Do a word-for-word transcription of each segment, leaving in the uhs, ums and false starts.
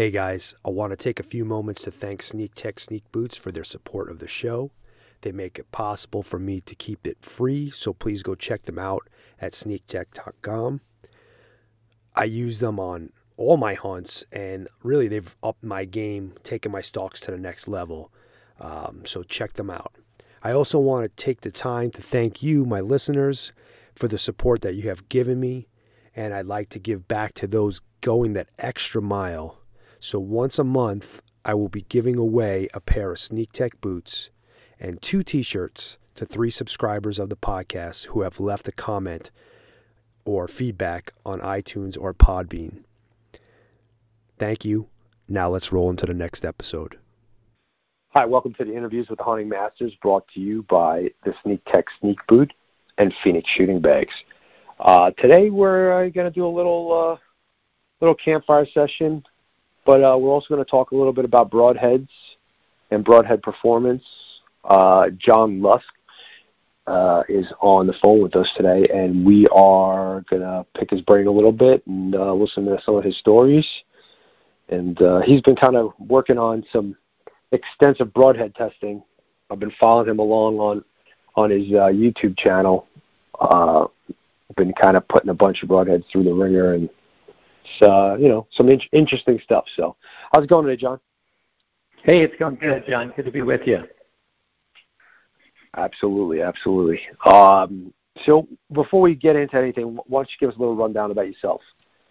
Hey guys, I want to take a few moments to thank Sneak Tech Sneak Boots for their support of the show. They make it possible for me to keep it free, so please go check them out at sneak tech dot com. I use them on all my hunts, and really they've upped my game, taken my stalks to the next level. Um, so check them out. I also want to take the time to thank you, my listeners, for the support that you have given me, and I'd like to give back to those going that extra mile. So once a month, I will be giving away a pair of Sneak Tech boots and two t-shirts to three subscribers of the podcast who have left a comment or feedback on iTunes or Podbean. Thank you. Now let's roll into the next episode. Hi, welcome to the Interviews with the Hunting Masters, brought to you by the Sneak Tech Sneak Boot and Phoenix Shooting Bags. Uh, today we're uh, going to do a little uh, little campfire session, but uh, we're also going to talk a little bit about broadheads and broadhead performance. Uh, John Lusk uh, is on the phone with us today, and we are going to pick his brain a little bit and uh, listen to some of his stories. And uh, he's been kind of working on some extensive broadhead testing. I've been following him along on, on his uh, YouTube channel. Uh, been kind of putting a bunch of broadheads through the ringer, and it's, uh, you know, some in- interesting stuff. So how's it going today, John? Hey, it's going good, John. Good to be with you. Absolutely, absolutely. Um, so before we get into anything, why don't you give us a little rundown about yourself?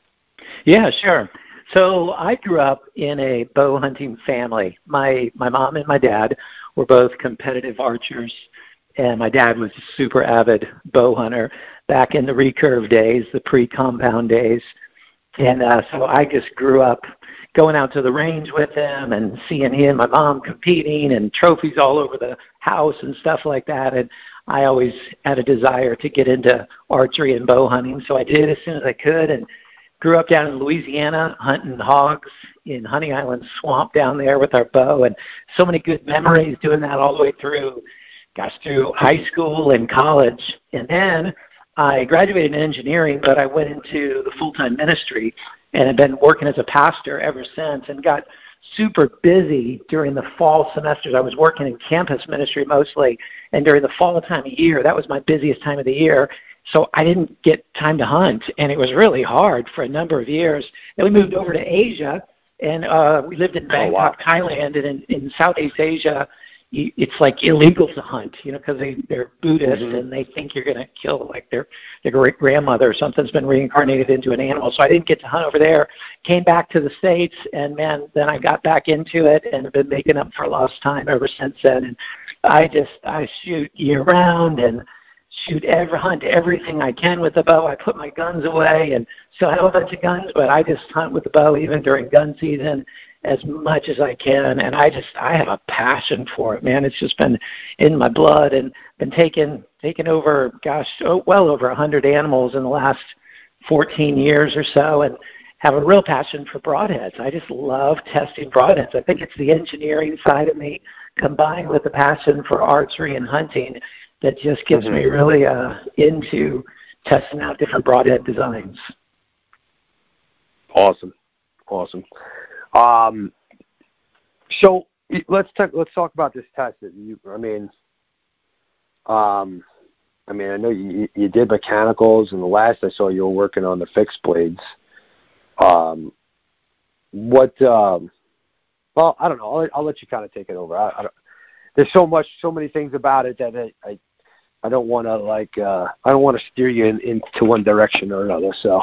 Yeah, sure. So I grew up in a bow hunting family. My my mom and my dad were both competitive archers, and my dad was a super avid bow hunter back in the recurve days, the pre-compound days. And uh, so I just grew up going out to the range with him and seeing he and my mom competing and trophies all over the house and stuff like that. And I always had a desire to get into archery and bow hunting, so I did as soon as I could, and grew up down in Louisiana hunting hogs in Honey Island Swamp down there with our bow, and so many good memories doing that all the way through, gosh, through high school and college. And then I graduated in engineering, but I went into the full-time ministry and have been working as a pastor ever since, and got super busy during the fall semesters. I was working in campus ministry mostly, and during the fall time of year, that was my busiest time of the year. So I didn't get time to hunt, and it was really hard for a number of years. Then we moved over to Asia, and uh, we lived in Bangkok, oh, wow. Thailand, and in, in Southeast Asia, you, it's like illegal to hunt, you know, because they, they're Buddhist, mm-hmm. and they think you're going to kill, like, their, their great-grandmother or something's been reincarnated into an animal. So I didn't get to hunt over there. Came back to the States, and, man, then I got back into it and have been making up for lost time ever since then. And I just, I shoot year-round and shoot every hunt everything I can with the bow. I put my guns away and still have a bunch of guns, but I just hunt with the bow even during gun season as much as I can. And I just I have a passion for it, man. It's just been in my blood, and been taking taking over, gosh, oh, well over a hundred animals in the last fourteen years or so, and have a real passion for broadheads. I just love testing broadheads. I think it's the engineering side of me combined with the passion for archery and hunting that just gets mm-hmm. me really uh, into testing out different broadhead designs. Awesome, awesome. Um, so let's talk. Let's talk about this test. That you, I mean, um, I mean, I know you, you did mechanicals, and the last I saw you were working on the fixed blades. Um, what? Um, well, I don't know. I'll, I'll let you kind of take it over. I, I don't, there's so much, so many things about it that I. I I don't want to like uh, I don't want to steer you in, into one direction or another. So,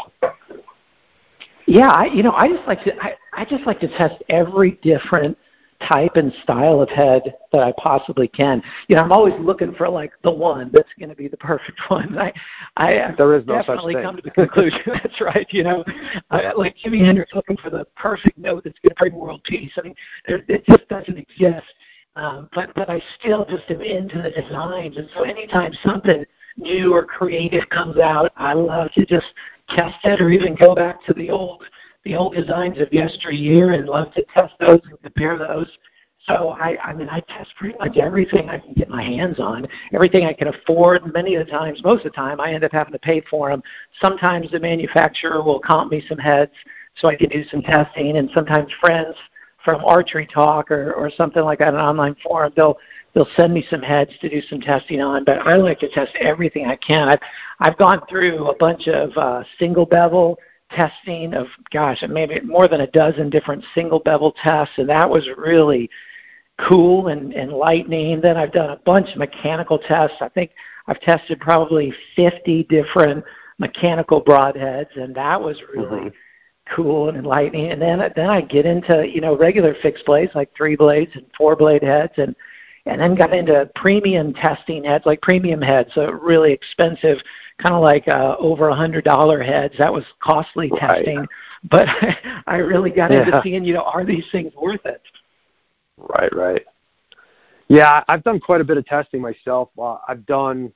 yeah, I you know I just like to I, I just like to test every different type and style of head that I possibly can. You know, I'm always looking for like the one that's going to be the perfect one. I I there is no definitely such thing. come to the conclusion that's right. You know, I, like Jimi Hendrix looking for the perfect note that's going to bring world peace. I mean, there, it just doesn't exist. Um, but, but I still just am into the designs. And so anytime something new or creative comes out, I love to just test it, or even go back to the old the old designs of yesteryear and love to test those and compare those. So, I, I mean, I test pretty much everything I can get my hands on, everything I can afford. Many of the times, most of the time, I end up having to pay for them. Sometimes the manufacturer will comp me some heads. so I can do some testing. And sometimes friends from Archery Talk or, or something like that, an online forum, they'll they'll send me some heads to do some testing on. But I like to test everything I can. I've I've gone through a bunch of uh, single bevel testing of, gosh, maybe more than a dozen different single bevel tests, and that was really cool and enlightening. Then I've done a bunch of mechanical tests. I think I've tested probably fifty different mechanical broadheads, and that was really mm-hmm. cool and enlightening. And then then I get into, you know, regular fixed blades like three blades and four blade heads, and and then got into premium testing heads, like premium heads, so really expensive, kind of like uh, over one hundred dollars heads. That was costly right. testing, but I really got yeah. into seeing, you know, are these things worth it? Right, right. Yeah, I've done quite a bit of testing myself. Uh, I've done,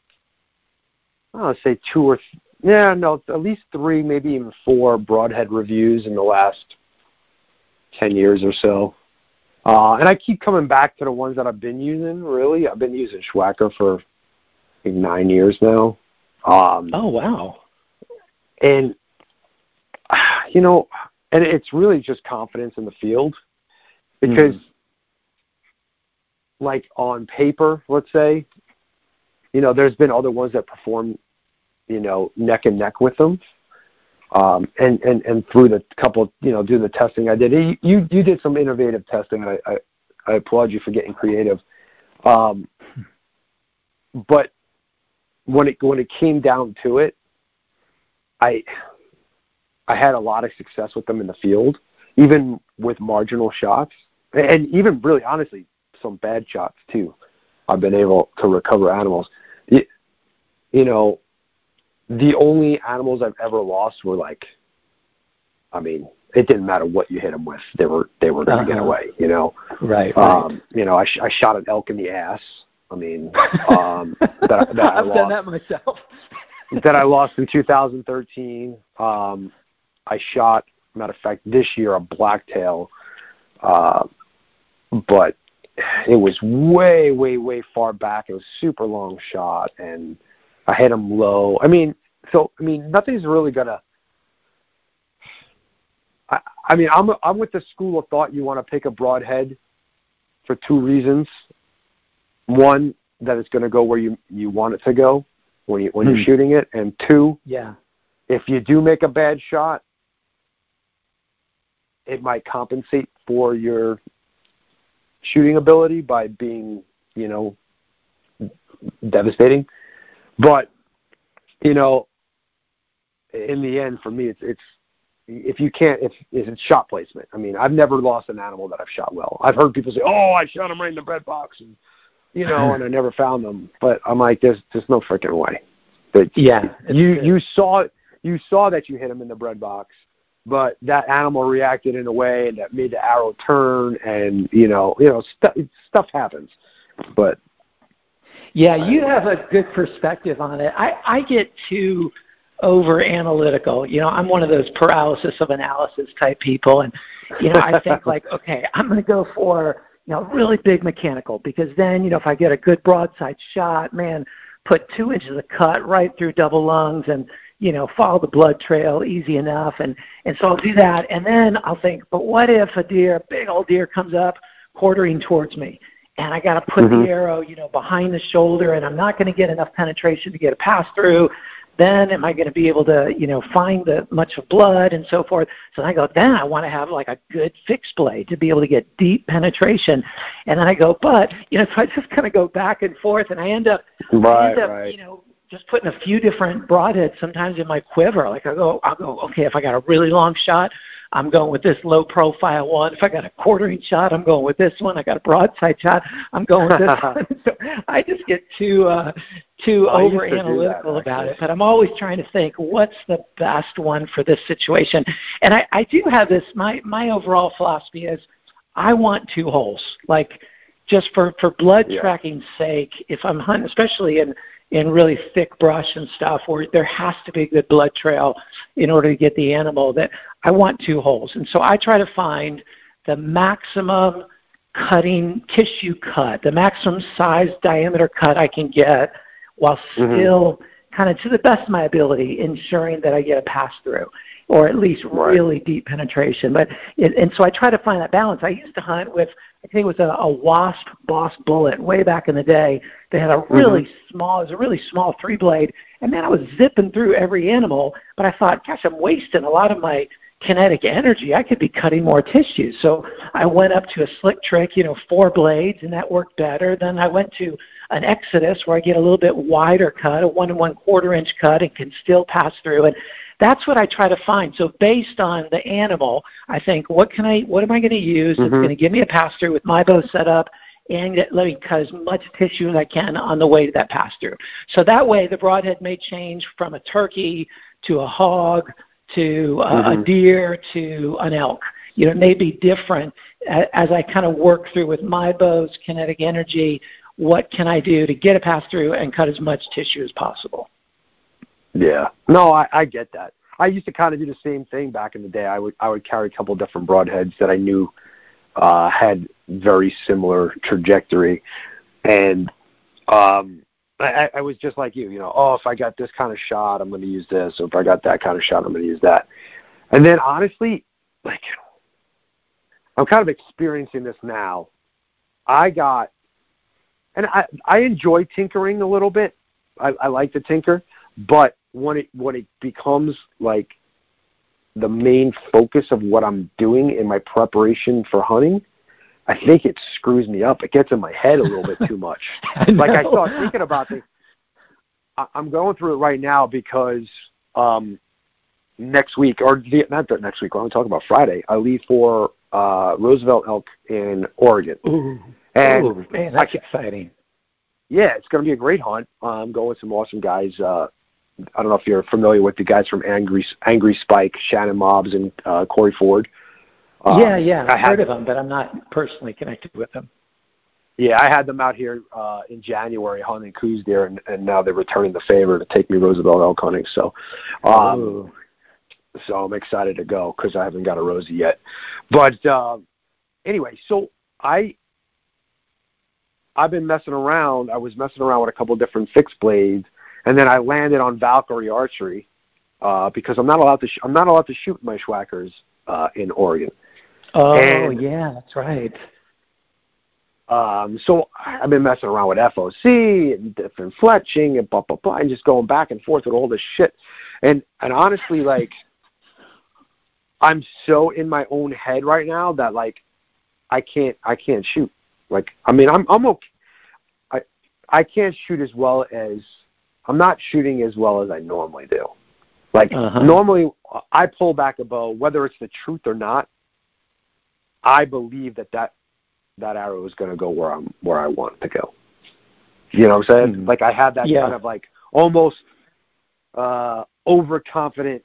I don't know, say two or, th- yeah, no, at least three, maybe even four broadhead reviews in the last ten years or so. Uh, and I keep coming back to the ones that I've been using, really. I've been using Schwacker for I think nine years now. Um, oh, wow. And, you know, and it's really just confidence in the field because, mm. like, on paper, let's say, you know, there's been other ones that perform, you know, neck and neck with them. Um, and, and, and through the couple, you know, doing the testing I did, you, you, you did some innovative testing. I, I, I applaud you for getting creative. Um, but when it, when it came down to it, I, I had a lot of success with them in the field, even with marginal shots, and even really, honestly, some bad shots too. I've been able to recover animals. You, you know, the only animals I've ever lost were like, I mean, it didn't matter what you hit them with; they were they were going to uh-huh. get away. You know, right? Um, right. You know, I, sh- I shot an elk in the ass. I mean, um, that, that I I've lost, done that myself. that I lost in two thousand thirteen. Um, I shot, matter of fact, this year a blacktail, uh, but it was way, way, way far back. It was a super long shot, and I hit him low. I mean, so I mean, nothing's really gonna. I, I mean, I'm I'm with the school of thought. You want to pick a broadhead for two reasons. One, that it's going to go where you you want it to go when you when hmm. you're shooting it, and two, yeah, if you do make a bad shot, it might compensate for your shooting ability by being, you know, devastating. But, you know, in the end, for me, it's it's if you can't, if, if it's shot placement. I mean, I've never lost an animal that I've shot well. I've heard people say, "Oh, I shot him right in the bread box," and you know, and I never found them. But I'm like, there's there's no freaking way. But yeah, you good. you saw you saw that you hit him in the bread box. But that animal reacted in a way that made the arrow turn, and you know, you know, stu- stuff happens. But yeah, you have a good perspective on it. I, I get too over analytical. You know, I'm one of those paralysis of analysis type people, and you know, I think like, okay, I'm going to go for, you know, really big mechanical, because then, you know, if I get a good broadside shot, man, put two inches of cut right through double lungs, and you know, follow the blood trail easy enough. And, and so I'll do that. And then I'll think, but what if a deer, a big old deer comes up quartering towards me, and I got to put mm-hmm. the arrow, you know, behind the shoulder, and I'm not going to get enough penetration to get a pass through. Then am I going to be able to, you know, find the much of blood and so forth? So I go, then I want to have like a good fixed blade to be able to get deep penetration. And then I go, but, you know, so I just kind of go back and forth, and I end up, right, I end up right. you know, just putting a few different broadheads sometimes in my quiver. Like I go, I'll go, okay, if I got a really long shot, I'm going with this low profile one. If I got a quartering shot, I'm going with this one. I got a broadside shot, I'm going with this one. So I just get too uh, too oh, over analytical that, about it. But I'm always trying to think, what's the best one for this situation? And I, I do have this, my, my overall philosophy is I want two holes. Like just for, for blood yeah. tracking's sake, if I'm hunting, especially in in really thick brush and stuff where there has to be a good blood trail in order to get the animal, that I want two holes. And so I try to find the maximum cutting tissue cut, the maximum size diameter cut I can get while still mm-hmm. kind of to the best of my ability, ensuring that I get a pass through, or at least really deep penetration. But it, and so I try to find that balance. I used to hunt with, I think it was a, a Wasp Boss Bullet way back in the day. They had a really mm-hmm. small, it was a really small three blade, and man, I was zipping through every animal. But I thought, gosh, I'm wasting a lot of my kinetic energy. I could be cutting more tissue. So I went up to a slick trick, you know, four blades, and that worked better. Then I went to an Exodus where I get a little bit wider cut, a one and one quarter inch cut, and can still pass through. And that's what I try to find. So based on the animal, I think, what can I, what am I going to use that's mm-hmm. going to give me a pass through with my bow set up and let me cut as much tissue as I can on the way to that pass through. So that way the broadhead may change from a turkey to a hog to uh, mm-hmm. a deer to an elk. You know, it may be different as I kind of work through with my bow's kinetic energy. What can I do to get a pass through and cut as much tissue as possible? Yeah. No, I, I get that. I used to kind of do the same thing back in the day. I would I would carry a couple of different broadheads that I knew uh, had very similar trajectory, and um, I, I was just like you. You know, oh, if I got this kind of shot, I'm going to use this. Or if I got that kind of shot, I'm going to use that. And then honestly, like, I'm kind of experiencing this now. I got, and I I enjoy tinkering a little bit. I, I like to tinker, but when it when it becomes like the main focus of what I'm doing in my preparation for hunting, I think it screws me up. It gets in my head a little bit too much. I like I start thinking about things. I, I'm going through it right now because um, next week, or the, not the next week, I'm talking about Friday, I leave for uh, Roosevelt Elk in Oregon. Ooh, and Ooh man, that's I, exciting. Yeah, it's going to be a great hunt. I'm going with some awesome guys. Uh, I don't know if you're familiar with the guys from Angry Angry Spike, Shannon Mobbs, and uh, Corey Ford. Um, yeah, yeah, I've heard of them, but I'm not personally connected with them. Yeah, I had them out here uh, in January hunting coos there, and, and now they're returning the favor to take me Roosevelt elk hunting. So, um, so I'm excited to go because I haven't got a Rosie yet. But uh, anyway, so I I've been messing around. I was messing around with a couple of different fixed blades. And then I landed on Valkyrie Archery uh, because I'm not allowed to. Sh- I'm not allowed to shoot my Schwackers uh, in Oregon. Oh and, yeah, that's right. Um, so I've been messing around with F O C and different fletching and blah blah blah, and just going back and forth with all this shit. And and honestly, like, I'm so in my own head right now that like I can't I can't shoot. Like I mean I'm I'm okay. I I can't shoot as well as. I'm not shooting as well as I normally do. Like, uh-huh. normally I pull back a bow, whether it's the truth or not, I believe that that, that arrow is going to go where I'm where I want it to go. You know what I'm saying? Mm-hmm. Like, I had that yeah. kind of, like, almost uh, overconfident.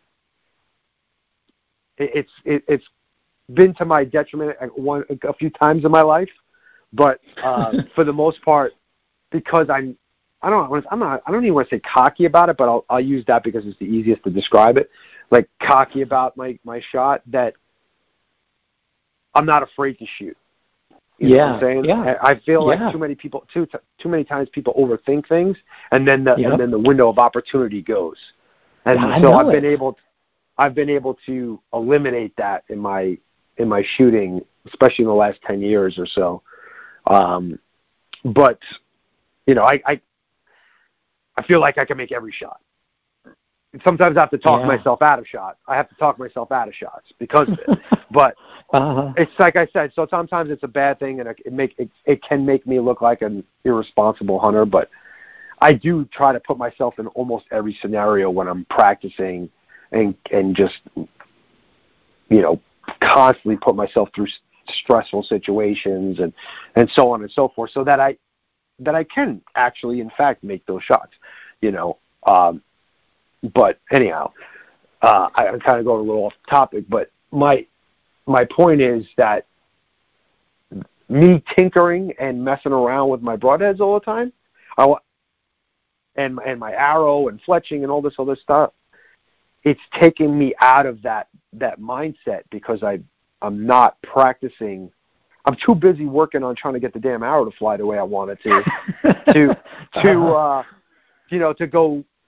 It, it's it, it's been to my detriment one, a few times in my life, but uh, for the most part, because I'm, I don't know. I'm not. I don't even want to say cocky about it, but I'll I'll use that because it's the easiest to describe it. Like cocky about my, my shot, that I'm not afraid to shoot. You yeah, know what I'm saying? Yeah. I feel yeah. like too many people too too many times people overthink things, and then the yep. and then the window of opportunity goes. And yeah, so I've been it. able to, I've been able to eliminate that in my in my shooting, especially in the last ten years or so. Um, but you know, I. I I feel like I can make every shot. And sometimes I have to talk yeah. myself out of shots. I have to talk myself out of shots because of it. But uh-huh. it's like I said, so sometimes it's a bad thing, and it, make, it, it can make me look like an irresponsible hunter, but I do try to put myself in almost every scenario when I'm practicing and and just, you know, constantly put myself through stressful situations and, and so on and so forth, so that I that I can actually, in fact, make those shots, you know. Um, but anyhow, uh, I, I'm kind of going a little off topic, but my my point is that me tinkering and messing around with my broadheads all the time, I, and and my arrow and fletching and all this other stuff, it's taking me out of that that mindset because I I'm not practicing. I'm too busy working on trying to get the damn arrow to fly the way I want it to, to, to, uh, you know, to go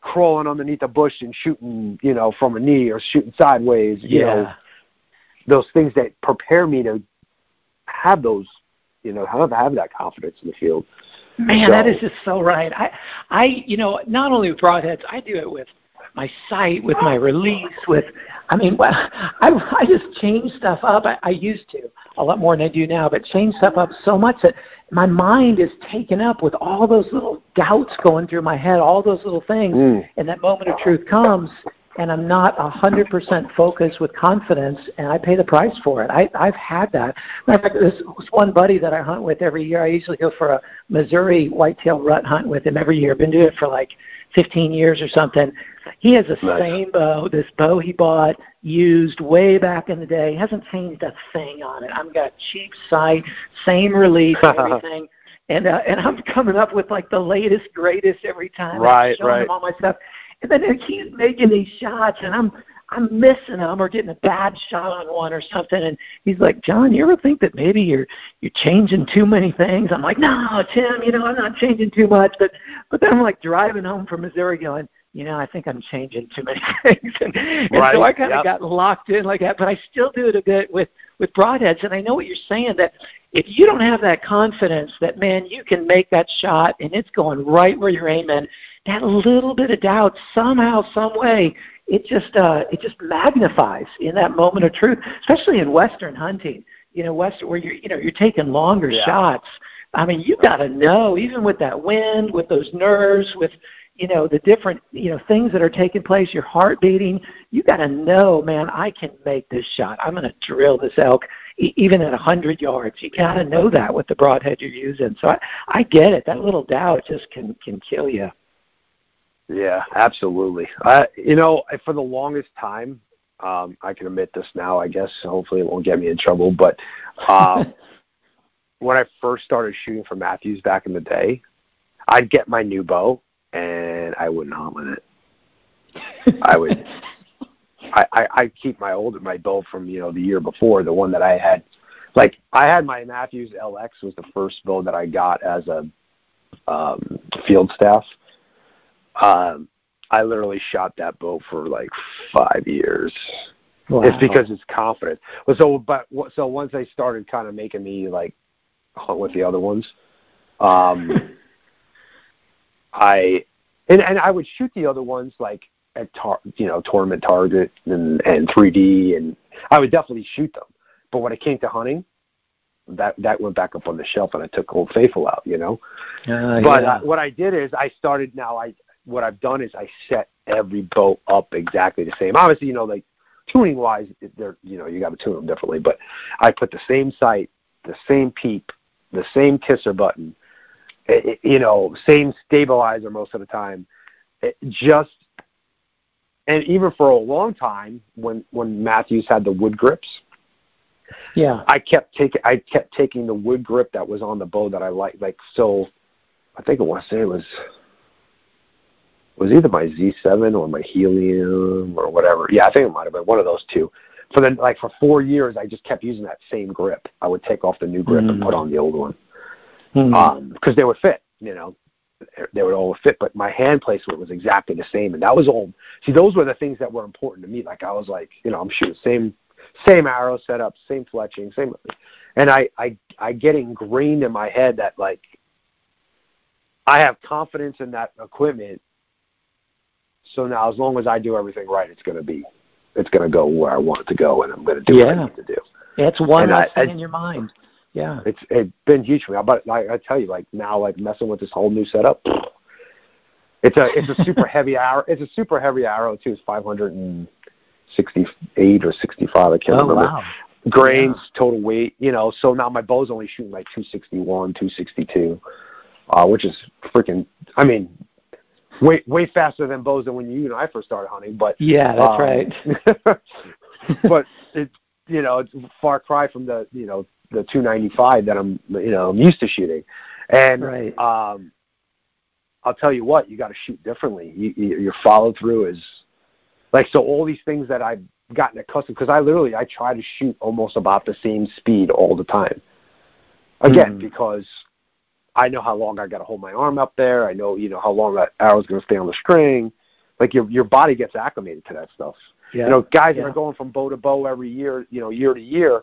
crawling underneath a bush and shooting, you know, from a knee or shooting sideways, you yeah. know, those things that prepare me to have those, you know, have, have that confidence in the field. Man, so, that is just so right. I, I, you know, not only with broadheads, I do it with my sight, with my release, with, I mean, I, I just change stuff up. I, I used to a lot more than I do now, but change stuff up so much that my mind is taken up with all those little doubts going through my head, all those little things, mm. and that moment of truth comes, and I'm not one hundred percent focused with confidence, and I pay the price for it. I, I've had that. Matter of fact, there's one buddy that I hunt with every year. I usually go for a Missouri whitetail rut hunt with him every year. I've been doing it for like fifteen years or something. He has the nice. same bow, this bow he bought used way back in the day. He hasn't changed a thing on it. I've got cheap sight, same release and everything. And uh, and I'm coming up with like the latest, greatest every time. Right, I'm showing right. him all my stuff. And then he's making these shots, and I'm I'm missing them or getting a bad shot on one or something. And he's like, John, you ever think that maybe you're you're changing too many things? I'm like, no, Tim, you know, I'm not changing too much. But but then I'm like driving home from Missouri going, you know, I think I'm changing too many things. and and right. so I kind of yep. got locked in like that. But I still do it a bit with, with broadheads. And I know what you're saying, that if you don't have that confidence that, man, you can make that shot and it's going right where you're aiming, that little bit of doubt somehow, some way, it just uh, it just magnifies in that moment of truth, especially in Western hunting. You know, Western where you're you know you're taking longer yeah. shots. I mean, you got to know, even with that wind, with those nerves, with you know the different you know things that are taking place, your heart beating. You got to know, man, I can make this shot. I'm going to drill this elk e- even at a hundred yards. You got to know that with the broadhead you're using. So I, I get it. That little doubt just can can kill you. Yeah, absolutely. I, you know, for the longest time, um, I can admit this now, I guess. Hopefully it won't get me in trouble. But um, when I first started shooting for Mathews back in the day, I'd get my new bow, and I wouldn't hunt with it. I would I, I, I keep my old my bow from, you know, the year before, the one that I had. Like, I had my Mathews L X was the first bow that I got as a um, field staff. Um, I literally shot that bow for like five years. Wow. It's because it's confident. So, but so once they started kind of making me like hunt with the other ones, um, I and and I would shoot the other ones like at tar, you know tournament target and and three D, and I would definitely shoot them. But when it came to hunting, that that went back up on the shelf, and I took Old Faithful out. You know, uh, but yeah. uh, what I did is I started now I. What I've done is I set every bow up exactly the same. Obviously, you know, like tuning wise, they're you know you got to tune them differently. But I put the same sight, the same peep, the same kisser button, it, you know, same stabilizer most of the time. It just and even for a long time, when when Mathews had the wood grips, yeah, I kept taking I kept taking the wood grip that was on the bow that I liked. Like so, I think I want to say it was. was either my Z seven or my Helium or whatever. Yeah, I think it might have been one of those two. For the like for four years, I just kept using that same grip. I would take off the new grip mm. and put on the old one because mm. um, they would fit. You know, they would all fit. But my hand placement was exactly the same, and that was all. See, those were the things that were important to me. Like I was like, you know, I'm shooting same same arrow setup, same fletching, same. And I I I get ingrained in my head that like I have confidence in that equipment. So now, as long as I do everything right, it's going to be, it's going to go where I want it to go, and I'm going to do yeah. what I need to do. Yeah, it's one and less I, thing I, in your mind. Yeah, it's it's been huge for me. But I, I tell you, like now, like messing with this whole new setup, it's a it's a super heavy arrow. It's a super heavy arrow too. It's five hundred sixty-eight or sixty-five. I can't oh, remember. Wow. Grains, yeah. total weight. You know, so now my bow's only shooting like two sixty-one, two sixty-two, uh, which is freaking. I mean. Way way faster than bows than when you and I first started hunting, but yeah, that's um, right. but it you know it's a far cry from the you know the two ninety-five that I'm you know I'm used to shooting, and right. um, I'll tell you what, you got to shoot differently. You, you, your follow through is like so all these things that I've gotten accustomed because I literally I try to shoot almost about the same speed all the time. Again, mm. because I know how long I got to hold my arm up there. I know, you know, how long that arrow's going to stay on the string. like your your body gets acclimated to that stuff. Yeah. You know, guys yeah. that are going from bow to bow every year, you know, year to year,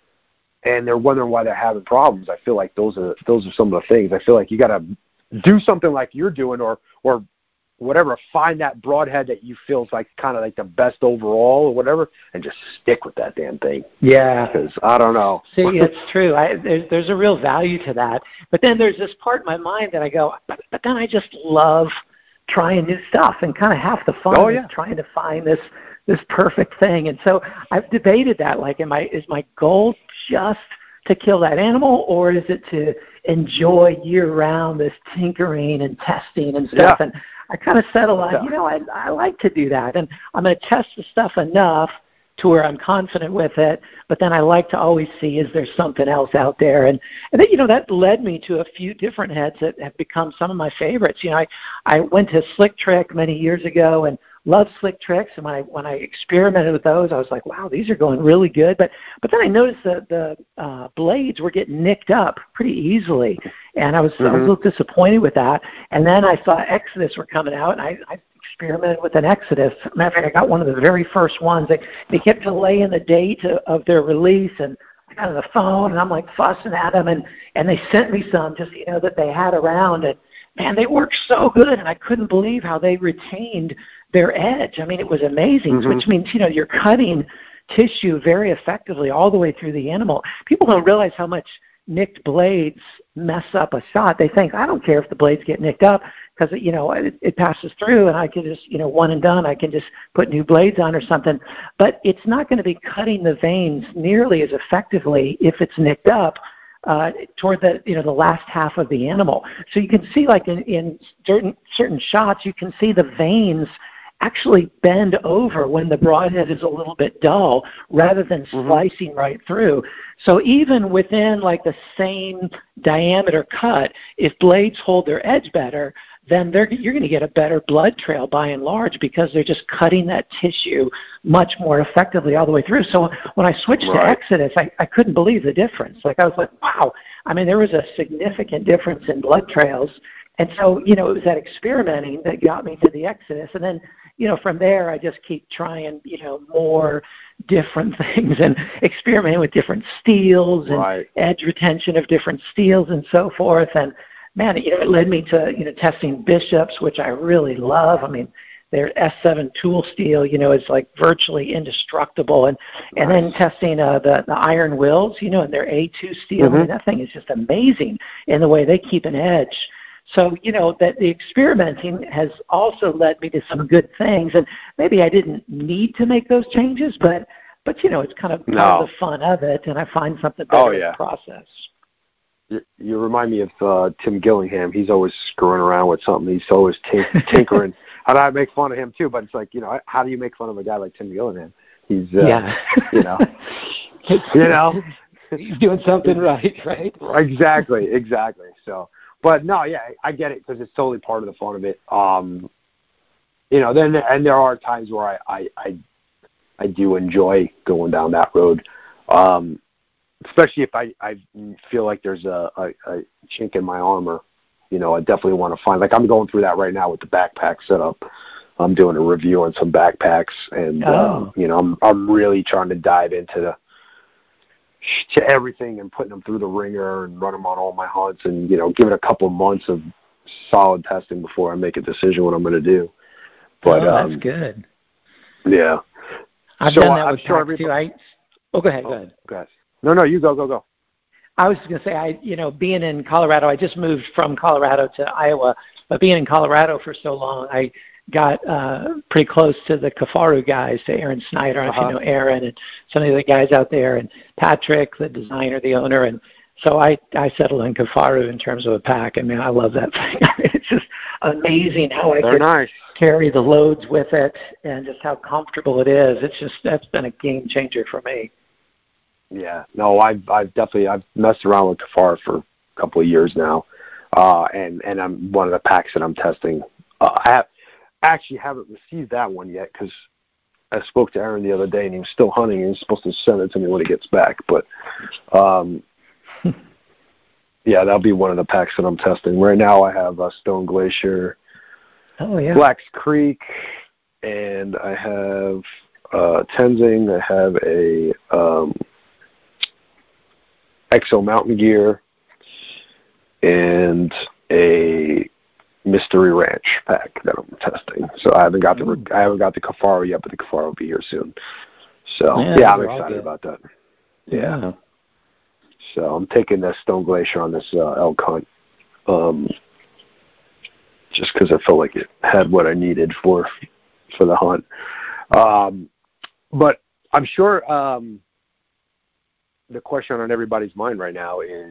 and they're wondering why they're having problems. I feel like those are those are some of the things. I feel like you got to do something like you're doing, or or whatever. Find that broadhead that you feel is like kind of like the best overall, or whatever, and just stick with that damn thing. Yeah. Because I don't know. See, it's true. I, there's there's a real value to that. But then there's this part in my mind that I go, but, but then I just love trying new stuff, and kind of half the fun oh, yeah. is trying to find this this perfect thing. And so I've debated that. Like, am I is my goal just to kill that animal, or is it to enjoy year-round this tinkering and testing and stuff? Yeah. And I kind of settle on, Yeah. you know, I, I like to do that. And I'm going to test the stuff enough to where I'm confident with it, but then I like to always see, is there something else out there? And, and then, you know, that led me to a few different heads that have become some of my favorites. You know, I, I went to Slick Trick many years ago and loved Slick Tricks, and when I when I experimented with those, I was like, wow, these are going really good. But but then I noticed that the uh, blades were getting nicked up pretty easily, and I was mm-hmm. I was a little disappointed with that. And then I saw Exodus were coming out, and I, I experimented with an Exodus. Matter of fact, I got one of the very first ones. They they kept delaying the date of their release, and I got on the phone, and I'm like fussing at them, and and they sent me some just you know that they had around, and man, they worked so good, and I couldn't believe how they retained their edge. I mean, it was amazing, mm-hmm. which means, you know, you're cutting tissue very effectively all the way through the animal. People don't realize how much nicked blades mess up a shot. They think, I don't care if the blades get nicked up because, you know, it, it passes through and I can just, you know, one and done, I can just put new blades on or something. But it's not going to be cutting the veins nearly as effectively if it's nicked up Uh, toward the you know the last half of the animal. So you can see, like in, in certain certain shots, you can see the veins actually bend over when the broadhead is a little bit dull, rather than mm-hmm. slicing right through. So even within like the same diameter cut, if blades hold their edge better, then they're, you're going to get a better blood trail by and large, because they're just cutting that tissue much more effectively all the way through. So when I switched right. to Exodus, I, I couldn't believe the difference. Like I was like, wow. I mean, there was a significant difference in blood trails. And so, you know, it was that experimenting that got me to the Exodus. And then, you know, from there, I just keep trying, you know, more different things and experimenting with different steels and right. edge retention of different steels and so forth. And, man, you know, it led me to, you know, testing Bishops, which I really love. I mean, their S seven tool steel, you know, is like virtually indestructible. And nice. and then testing uh, the, the Iron Wills, you know, and their A two steel. Mm-hmm. I mean, that thing is just amazing in the way they keep an edge. So, you know, that the experimenting has also led me to some good things. And maybe I didn't need to make those changes, but, but you know, it's kind of part no. of the fun of it, and I find something better oh, yeah. in the process. You, you remind me of uh, Tim Gillingham. He's always screwing around with something. He's always tink- tinkering. And I make fun of him, too, but it's like, you know, how do you make fun of a guy like Tim Gillingham? He's, uh, yeah. you know, you know. He's doing something right, right? Exactly, exactly. So. But no, yeah, I get it, because it's totally part of the fun of it. Um, you know, then and there are times where I, I, I, I do enjoy going down that road, um, especially if I, I feel like there's a, a, a chink in my armor. You know, I definitely want to find. Like I'm going through that right now with the backpack setup. I'm doing a review on some backpacks, and oh. um, you know, I'm I'm really trying to dive into the. to everything and putting them through the ringer and run them on all my hunts, and, you know, give it a couple months of solid testing before I make a decision what I'm going to do. But, oh, that's um, good. Yeah. I've so done that I'm with sure packs too. I, oh, go ahead, oh, go ahead. Go ahead. No, no, you go, go, go. I was just going to say, I, you know, being in Colorado, I just moved from Colorado to Iowa, but being in Colorado for so long, I got uh, pretty close to the Kifaru guys, to Aaron Snyder, I don't know uh-huh. if you know Aaron, and some of the guys out there, and Patrick, the designer, the owner, and so I, I settled on Kifaru in terms of a pack. I mean, I love that thing. It's just amazing how I They're can nice. carry the loads with it, and just how comfortable it is. It's just, that's been a game changer for me. Yeah, no, I've I've definitely I've messed around with Kifaru for a couple of years now, uh, and and I'm one of the packs that I'm testing. Uh, I have. Actually haven't received that one yet, because I spoke to Aaron the other day and he was still hunting and he's supposed to send it to me when he gets back. But um, yeah, that'll be one of the packs that I'm testing. Right now I have a Stone Glacier, Oh, yeah. Blacks Creek, and I have uh, Tenzing. I have a um, Exo Mountain Gear and a Mystery Ranch pack that I'm testing. So I haven't got the I haven't got the Kafaro yet, but the Kafaro will be here soon. So yeah, yeah I'm excited about that. Yeah. yeah. So I'm taking the Stone Glacier on this uh, elk hunt, um, just because I felt like it had what I needed for for the hunt. Um, but I'm sure um, the question on everybody's mind right now is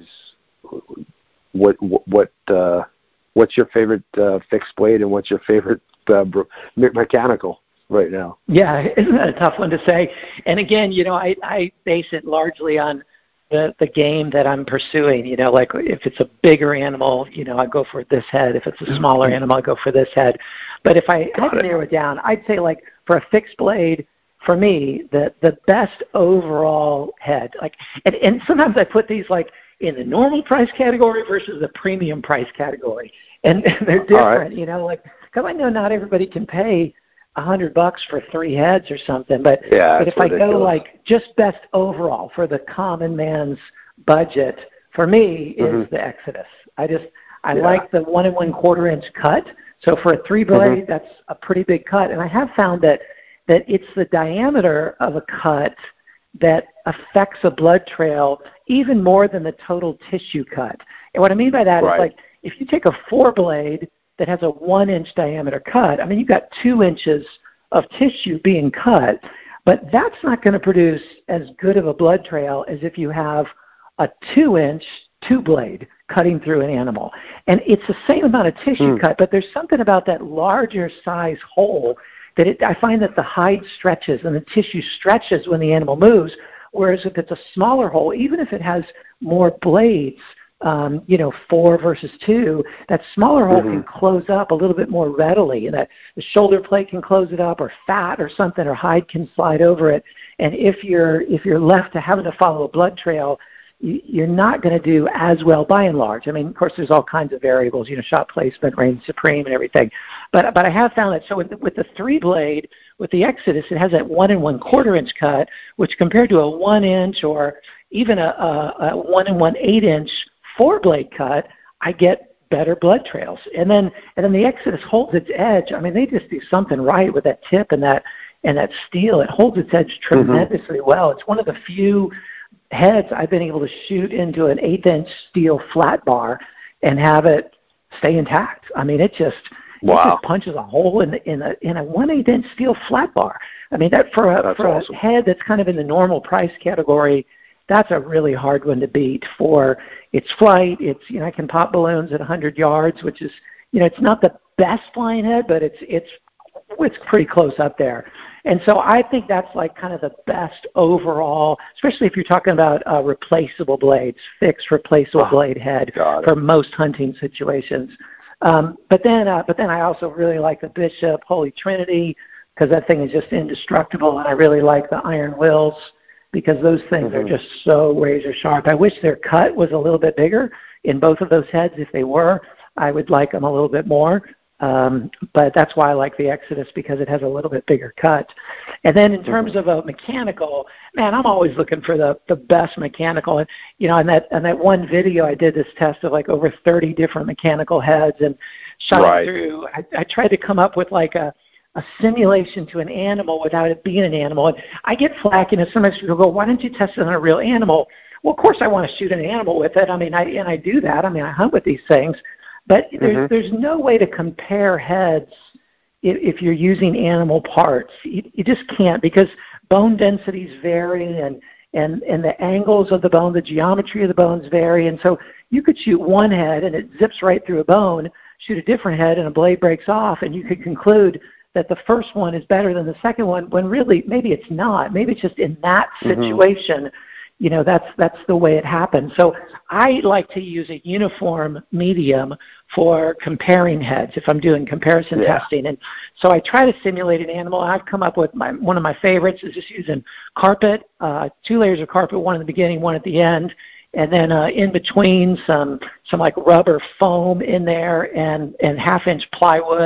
what what uh, what's your favorite uh, fixed blade and what's your favorite uh, me- mechanical right now? Yeah, isn't that a tough one to say? And again, you know, I, I base it largely on the the game that I'm pursuing. You know, like if it's a bigger animal, you know, I go for this head. If it's a smaller animal, I go for this head. But if I had to narrow it down, I'd say like for a fixed blade, for me, the the best overall head. Like, and, and sometimes I put these like in the normal price category versus the premium price category, and, and they're different. Right. You know, like because I know not everybody can pay a hundred bucks for three heads or something, but, yeah, but if ridiculous. I go like just best overall for the common man's budget, for me is mm-hmm. the Exodus. I just I yeah. like the one and one quarter inch cut. So for a three blade, mm-hmm. that's a pretty big cut, and I have found that that it's the diameter of a cut that affects a blood trail even more than the total tissue cut. And what I mean by that right. is like if you take a four blade that has a one inch diameter cut, I mean, you've got two inches of tissue being cut, but that's not going to produce as good of a blood trail as if you have a two inch two blade cutting through an animal. And it's the same amount of tissue mm. cut, but there's something about that larger size hole that it, I find that the hide stretches and the tissue stretches when the animal moves, whereas if it's a smaller hole, even if it has more blades, Um, you know, four versus two, that smaller hole mm-hmm. can close up a little bit more readily, and that the shoulder plate can close it up, or fat or something, or hide can slide over it. And if you're if you're left to having to follow a blood trail, you, you're not going to do as well by and large. I mean, of course, there's all kinds of variables, you know, shot placement, reign supreme, and everything. But but I have found that so with the, with the three blade, with the Exodus, it has that one and one quarter inch cut, which compared to a one inch or even a, a, a one and one eight inch four blade cut, I get better blood trails. And then and then the Exodus holds its edge. I mean, they just do something right with that tip and that and that steel. It holds its edge tremendously mm-hmm. well. It's one of the few heads I've been able to shoot into an eighth inch steel flat bar and have it stay intact. I mean, it just wow. it just punches a hole in the, in a in a one eighth inch steel flat bar. I mean, that for a that's for awesome. a head that's kind of in the normal price category, that's a really hard one to beat for its flight. It's, you know, I can pop balloons at one hundred yards, which is, you know, it's not the best flying head, but it's it's it's pretty close up there. And so I think that's like kind of the best overall, especially if you're talking about uh, replaceable blades, fixed replaceable oh, blade head for most hunting situations. Um, but then, uh, but then I also really like the Bishop Holy Trinity because that thing is just indestructible, and I really like the Iron Wills, because those things mm-hmm. are just so razor sharp. I wish their cut was a little bit bigger in both of those heads. If they were, I would like them a little bit more. Um, but that's why I like the Exodus, because it has a little bit bigger cut. And then in terms mm-hmm. of a mechanical, man, I'm always looking for the, the best mechanical. And, you know, in that, in that one video, I did this test of like over thirty different mechanical heads and shot right. through. I, I tried to come up with like a, a simulation to an animal without it being an animal. And I get flack, and sometimes people go, why don't you test it on a real animal? Well, of course I want to shoot an animal with it. I mean, I, and I do that. I mean, I hunt with these things. But there's, mm-hmm. there's no way to compare heads if, if you're using animal parts. You, you just can't, because bone densities vary, and, and, and the angles of the bone, the geometry of the bones vary. And so you could shoot one head and it zips right through a bone, shoot a different head and a blade breaks off, and you could conclude that the first one is better than the second one, when really maybe it's not. Maybe it's just in that situation, mm-hmm. you know, that's that's the way it happens. So I like to use a uniform medium for comparing heads if I'm doing comparison yeah. testing. And so I try to simulate an animal. I've come up with my, one of my favorites is just using carpet, uh, two layers of carpet, one in the beginning, one at the end. And then uh, in between some some like rubber foam in there, and, and half inch plywood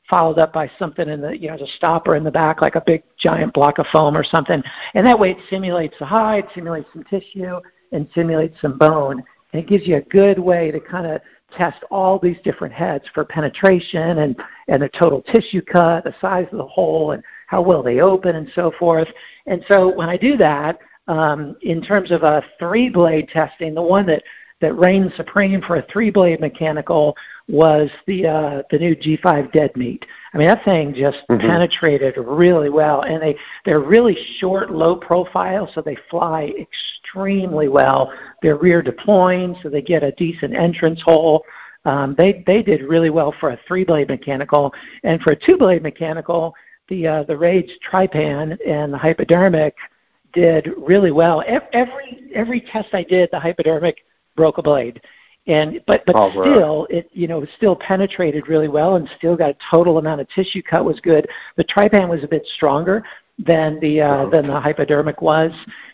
followed up by something in the, you know, the stopper in the back, like a big giant block of foam or something. And that way it simulates the hide, simulates some tissue, and simulates some bone. And it gives you a good way to kind of test all these different heads for penetration and, and the total tissue cut, the size of the hole, and how well they open and so forth. And so when I do that, um, in terms of a three-blade testing, the one that that reigned supreme for a three-blade mechanical was the uh, the new G five Dead Meat. I mean, that thing just mm-hmm. penetrated really well, and they, they're really short, low profile, so they fly extremely well. They're rear deploying, so they get a decent entrance hole. Um, they, they did really well for a three-blade mechanical, and for a two-blade mechanical, the, uh, the Rage Trypan and the hypodermic did really well. Every, every test I did, the hypodermic broke a blade, and but but oh, still right. it you know still penetrated really well and still got a total amount of tissue cut was good. The Trypan was a bit stronger than the uh, oh. than the hypodermic was,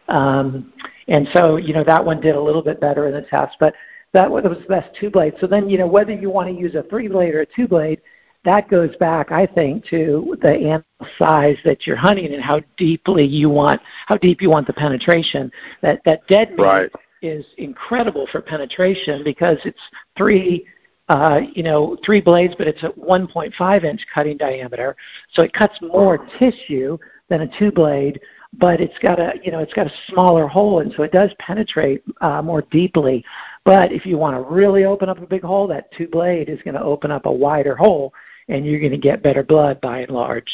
um, and so you know that one did a little bit better in the test. But that was the best two blade. So then you know whether you want to use a three blade or a two blade, that goes back I think to the animal size that you're hunting and how deeply you want how deep you want the penetration. That that dead meat. Right. Is incredible for penetration because it's three, uh, you know, three blades, but it's a one point five inch cutting diameter, so it cuts more tissue than a two blade. But it's got a, you know, it's got a smaller hole, and so it does penetrate uh, more deeply. But if you want to really open up a big hole, that two blade is going to open up a wider hole, and you're going to get better blood by and large.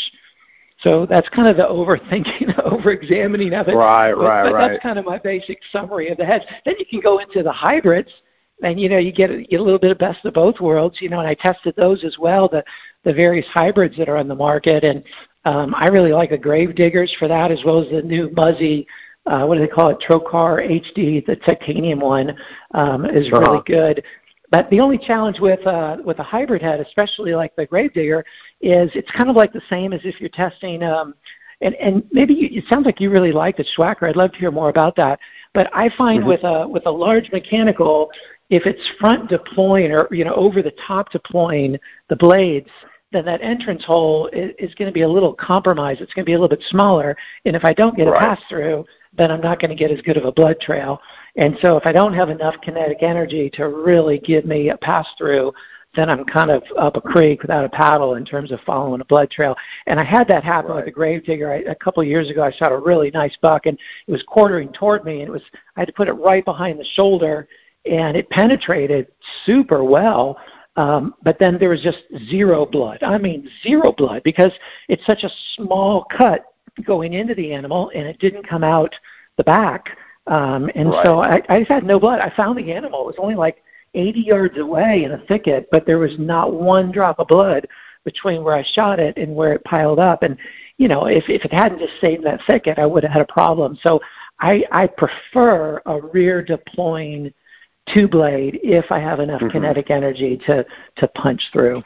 So that's kind of the overthinking, over-examining of it. Right, but, right, but right. That's kind of my basic summary of the heads. Then you can go into the hybrids, and, you know, you get a, get a little bit of best of both worlds, you know, and I tested those as well, the, the various hybrids that are on the market. And um, I really like the Grave Diggers for that, as well as the new Muzzy, uh, what do they call it, Trocar H D, the titanium one um, is uh-huh. really good. But the only challenge with uh, with a hybrid head, especially like the Grave Digger, is it's kind of like the same as if you're testing. Um, and, and maybe you, it sounds like you really like the Schwacker. I'd love to hear more about that. But I find mm-hmm. with a with a large mechanical, if it's front deploying or you know over the top deploying the blades, then that entrance hole is, is going to be a little compromised. It's going to be a little bit smaller. And if I don't get a right. pass through, then I'm not going to get as good of a blood trail. And so if I don't have enough kinetic energy to really give me a pass-through, then I'm kind of up a creek without a paddle in terms of following a blood trail. And I had that happen right. with the Grave Digger. I, a couple of years ago, I shot a really nice buck, and it was quartering toward me, and it was I had to put it right behind the shoulder, and it penetrated super well. Um, but then there was just zero blood. I mean, zero blood, because it's such a small cut going into the animal, and it didn't come out the back. Um, and right. so I, I just had no blood. I found the animal. It was only like eighty yards away in a thicket, but there was not one drop of blood between where I shot it and where it piled up. And, you know, if, if it hadn't just stayed in that thicket, I would have had a problem. So I, I prefer a rear deploying two blade if I have enough mm-hmm. kinetic energy to, to punch through.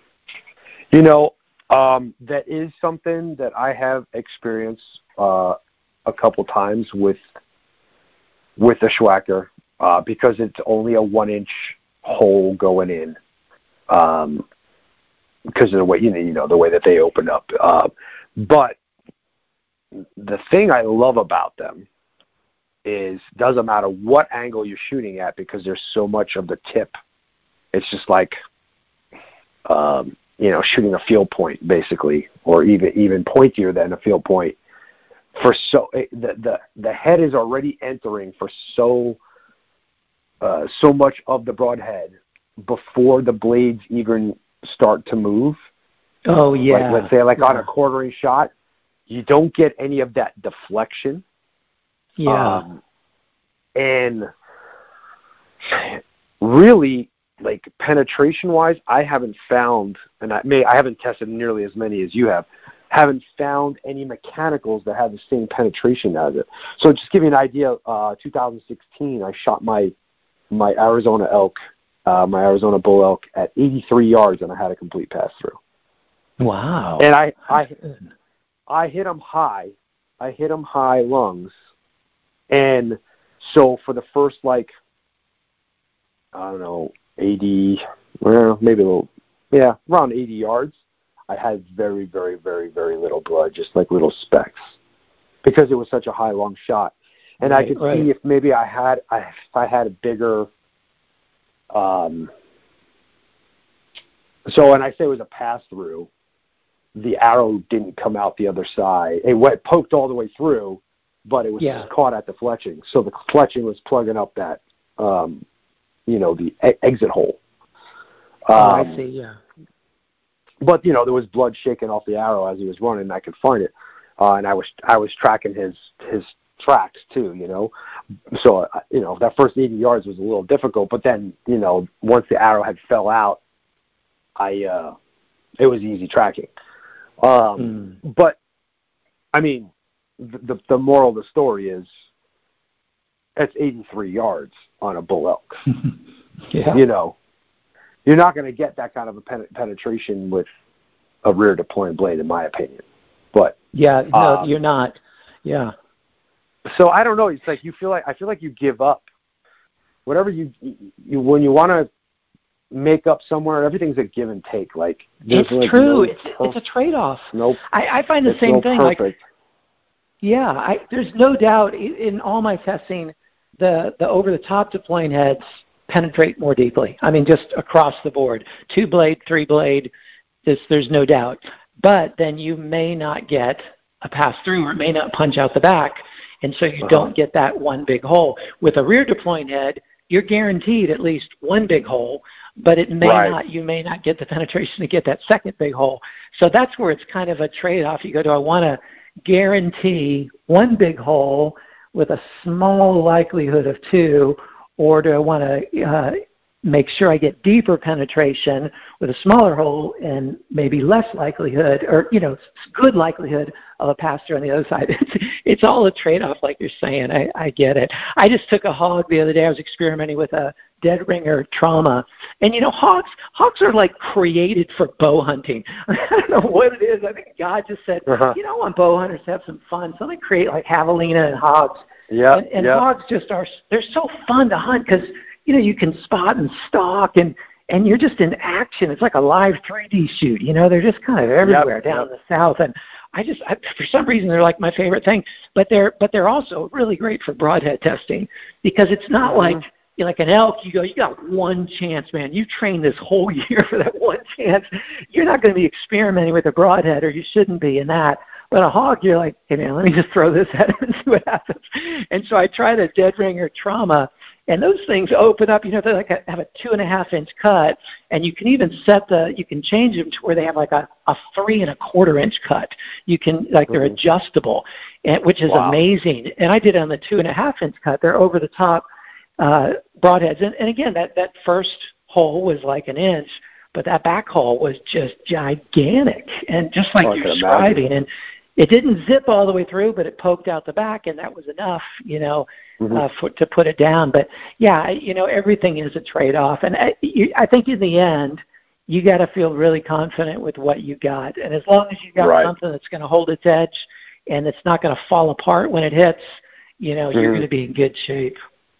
You know, um, that is something that I have experienced uh, a couple times with with the Schwacker uh, because it's only a one inch hole going in um, because of the way you know, you know the way that they open up. Uh, but the thing I love about them is doesn't matter what angle you're shooting at because there's so much of the tip. It's just like um, you know shooting a field point basically, or even even pointier than a field point. For so the the the head is already entering for so uh, so much of the broadhead before the blades even start to move. Oh yeah. Like, let's say like yeah. on a quartering shot, you don't get any of that deflection. Yeah. Um, and really, like penetration wise, I haven't found, and I may I haven't tested nearly as many as you have. Haven't found any mechanicals that have the same penetration as it. So just to give you an idea, uh, two thousand sixteen, I shot my my Arizona elk, uh, my Arizona bull elk at eighty-three yards, and I had a complete pass through. Wow! And I I I hit them high, I hit them high lungs, and so for the first like I don't know eighty, well maybe a little, yeah, around eighty yards. I had very, very, very, very little blood, just like little specks, because it was such a high, long shot. And right, I could right. see if maybe I had, I, if I had a bigger, um, so when I say it was a pass through, the arrow didn't come out the other side. It went poked all the way through, but it was yeah. just caught at the fletching. So the fletching was plugging up that, um, you know, the e- exit hole. Um, oh, I see, yeah. But, you know, there was blood shaking off the arrow as he was running, and I could find it. Uh, and I was I was tracking his his tracks, too, you know. So, uh, you know, that first eighty yards was a little difficult. But then, you know, once the arrow had fell out, I uh, it was easy tracking. Um, mm. But, I mean, the, the moral of the story is that's eighty-three yards on a bull elk. yeah. You know. You're not going to get that kind of a pen- penetration with a rear deploying blade, in my opinion. But yeah, no, um, you're not. Yeah. So I don't know. It's like you feel like I feel like you give up. Whatever you you when you want to make up somewhere, everything's a give and take. Like it's like true. No it's perf- it's a trade-off. Nope. I, I find the it's same no thing. Perfect. Like, yeah, I, there's no doubt in, in all my testing, the the over-the-top deploying heads penetrate more deeply. I mean, just across the board. Two blade, three blade, this, there's no doubt. But then you may not get a pass through or it may not punch out the back, and so you uh-huh. don't get that one big hole. With a rear deploying head, you're guaranteed at least one big hole, but it may right. not, you may not get the penetration to get that second big hole. So that's where it's kind of a trade-off. You go, do I want to guarantee one big hole with a small likelihood of two, or do I want to uh, make sure I get deeper penetration with a smaller hole and maybe less likelihood, or, you know, good likelihood of a pass-through on the other side? It's, it's all a trade-off, like you're saying. I, I get it. I just took a hog the other day. I was experimenting with a dead ringer trauma. And, you know, hogs hogs are like created for bow hunting. I don't know what it is. I think God just said, uh-huh. you know, I want bow hunters to have some fun. So let me create like javelina and hogs. Yeah, and and yep. hogs just are, they're so fun to hunt because, you know, you can spot and stalk and, and you're just in action. It's like a live three D shoot. You know, they're just kind of everywhere yep, down yep. in the South. And I just, I, for some reason, they're like my favorite thing. But they're, but they're also really great for broadhead testing because it's not mm-hmm. like, you know, like an elk, you go, you got one chance, man. You trained this whole year for that one chance. You're not going to be experimenting with a broadhead, or you shouldn't be in that. But a hog, you're like, hey, man, let me just throw this at him and see what happens. And so I tried a dead ringer trauma, and those things open up. You know, they like a, have a two and a half inch cut, and you can even set the, you can change them to where they have like a, a three and a quarter inch cut. You can, like they're mm-hmm. adjustable, and, which is wow. amazing. And I did it on the two and a half inch cut. They're over the top uh, broadheads. And, and again, that, that first hole was like an inch, but that back hole was just gigantic, and just like oh, you're describing. And it didn't zip all the way through, but it poked out the back, and that was enough, you know, mm-hmm. uh, for, to put it down. But, yeah, you know, everything is a trade-off. And I, you, I think in the end, you got to feel really confident with what you got. And as long as you got right. something that's going to hold its edge and it's not going to fall apart when it hits, you know, mm-hmm. you're going to be in good shape.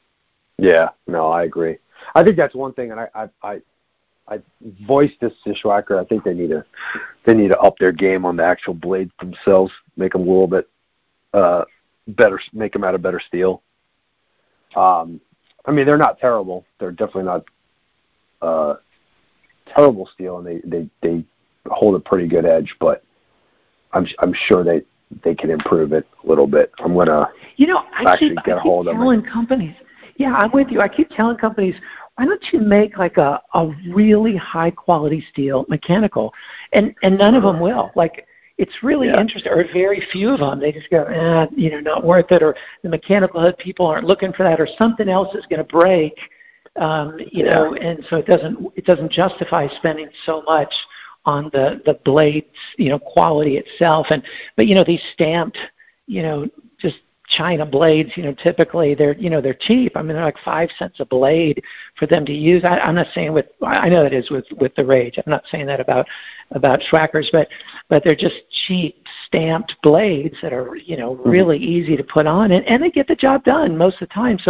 Yeah, no, I agree. I think that's one thing, and I, I, I I voiced this to Schwacker. I think they need to they need to up their game on the actual blades themselves, make them a little bit uh, better, make them out of better steel. Um, I mean, they're not terrible. They're definitely not uh, terrible steel, and they, they, they hold a pretty good edge. But I'm I'm sure they, they can improve it a little bit. I'm gonna you know I actually keep, get I a hold keep of telling them. companies. Yeah, I'm with you. I keep telling companies, why don't you make like a, a really high quality steel mechanical? And and none of them will. Like, it's really yeah. interesting, or very few of them. They just go, eh, you know, not worth it, or the mechanical head people aren't looking for that, or something else is going to break, um, you yeah. know, and so it doesn't it doesn't justify spending so much on the the blades, you know, quality itself. And but you know, these stamped, you know, just China blades, you know, typically they're, you know, they're cheap. I mean, they're like five cents a blade for them to use. I, I'm not saying with, I know it is with, with the Rage. I'm not saying that about, about Schwackers, but, but they're just cheap stamped blades that are, you know, really mm-hmm. easy to put on, and, and they get the job done most of the time. So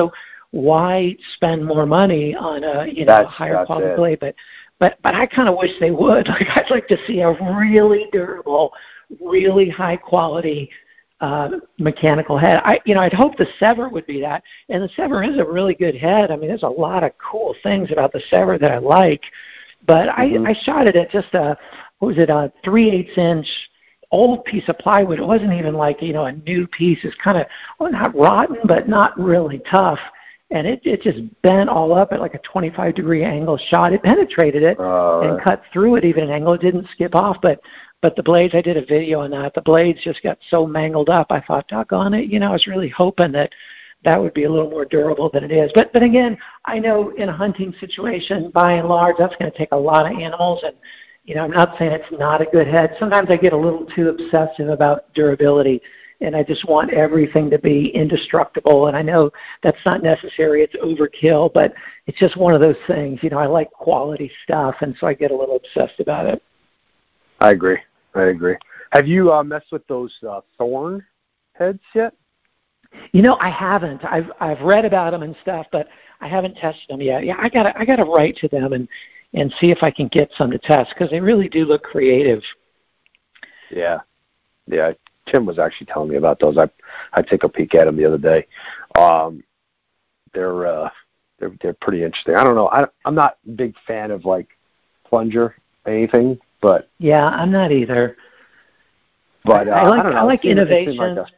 why spend more money on a you know That's- higher that's quality it. blade? But but but I kind of wish they would. Like I'd like to see a really durable, really high quality uh, mechanical head. I you know I'd hope the Sever would be that, and the Sever is a really good head. I mean, there's a lot of cool things about the Sever that I like, but Mhm. I I shot it at just a what was it a three eighths inch old piece of plywood. It wasn't even like you know a new piece. It's kind of well not rotten, but not really tough. And it, it just bent all up at like a twenty-five degree angle shot. It penetrated it Uh, and cut through it even an angle. It didn't skip off, but but the blades, I did a video on that. The blades just got so mangled up. I thought, doggone it, you know, I was really hoping that that would be a little more durable than it is. But but again, I know in a hunting situation, by and large, that's going to take a lot of animals. And you know, I'm not saying it's not a good head. Sometimes I get a little too obsessive about durability, and I just want everything to be indestructible. And I know that's not necessary. It's overkill, but it's just one of those things. You know, I like quality stuff, and so I get a little obsessed about it. I agree. I agree. Have you uh, messed with those uh, thorn heads yet? You know, I haven't. I've I've read about them and stuff, but I haven't tested them yet. Yeah, I got I got to write to them and and see if I can get some to test because they really do look creative. Yeah, yeah. Tim was actually telling me about those. I I took a peek at them the other day. Um, they're uh, they're they're pretty interesting. I don't know. I I'm not a big fan of like plunger anything, but Yeah, I'm not either. but uh, I like I don't know. I like It seemed- it seemed innovation. like a-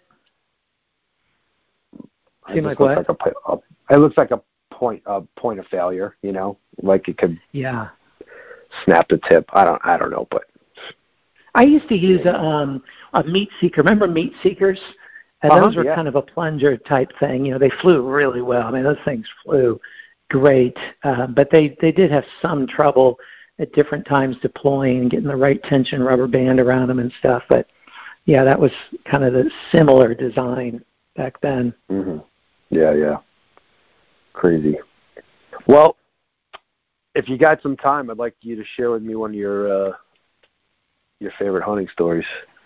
It Seem just like looks what? like a, a it looks like a point a point of failure. You know, like it could Yeah. snap the tip. I don't I don't know, but I used to use a, um, a meat seeker. Remember meat seekers? And Uh-huh, those were yeah. kind of a plunger type thing. You know, they flew really well. I mean, those things flew great, uh, but they, they did have some trouble at different times deploying, getting the right tension rubber band around them and stuff. But yeah, that was kind of the similar design back then. hmm yeah, yeah, crazy. Well, if you got some time, I'd like you to share with me one of your uh, your favorite hunting stories.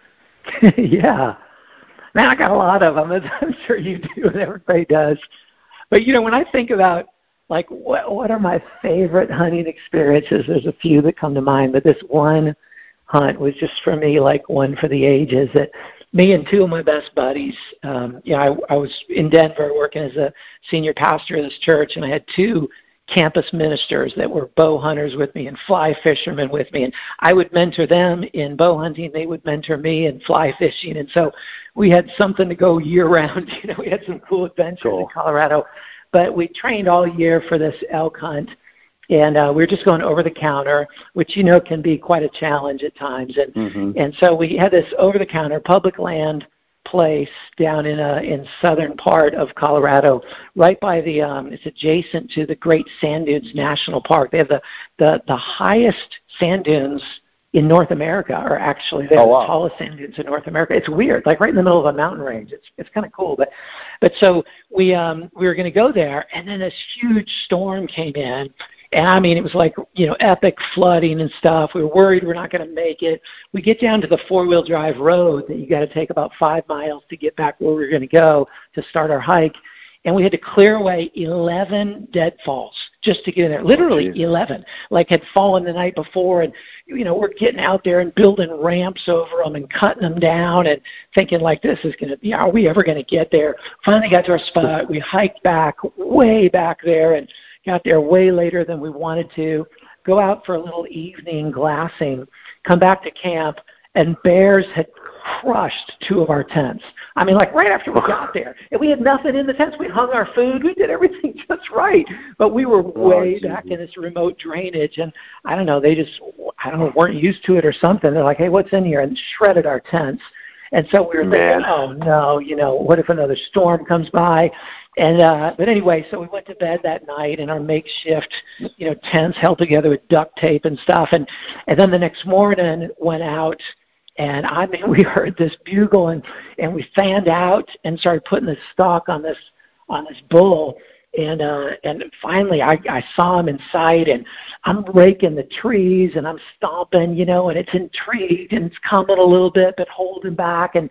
Yeah. Man, I got a lot of them, as I'm sure you do, and everybody does. But, you know, when I think about, like, what, what are my favorite hunting experiences, there's a few that come to mind, but this one hunt was just for me like one for the ages. That me and two of my best buddies, um, you know, I, I was in Denver working as a senior pastor of this church, and I had two campus ministers that were bow hunters with me and fly fishermen with me, and I would mentor them in bow hunting. They would mentor me in fly fishing, and so we had something to go year round. You know, we had some cool adventures Cool. in Colorado, but we trained all year for this elk hunt, and uh, we were just going over the counter, which you know can be quite a challenge at times, and Mm-hmm. and so we had this over the counter public land place down in a in southern part of Colorado, right by the um, it's adjacent to the Great Sand Dunes National Park. They have the the, the highest sand dunes in North America, or actually they're Oh, wow. the tallest sand dunes in North America. It's weird, like right in the middle of a mountain range. It's it's kind of cool, but but so we um we were going to go there, and then this huge storm came in. And I mean, it was like, you know, epic flooding and stuff. We were worried we're not going to make it. We get down to the four-wheel drive road that you got to take about five miles to get back where we were going to go to start our hike. And we had to clear away eleven deadfalls just to get in there. Literally Oh, geez. eleven, like had fallen the night before. And, you know, we're getting out there and building ramps over them and cutting them down and thinking like, this is going to, you know, are we ever going to get there? Finally got to our spot. We hiked back, way back there, and got there way later than we wanted to, go out for a little evening glassing, come back to camp, and bears had crushed two of our tents. I mean, like right after we got there. And we had nothing in the tents. We hung our food. We did everything just right. But we were way Oh, back in this remote drainage. And I don't know, they just, I don't know, weren't used to it or something. They're like, hey, what's in here? And shredded our tents. And so we were thinking, Man. oh, no, you know, what if another storm comes by? And uh, but anyway, so we went to bed that night in our makeshift, you know, tents held together with duct tape and stuff. And, and then the next morning went out, and I mean, we heard this bugle, and, and we fanned out and started putting the stalk on this on this bull. And uh, and finally, I, I saw him in sight, and I'm raking the trees, and I'm stomping, you know, and it's intrigued, and it's coming a little bit, but holding back. And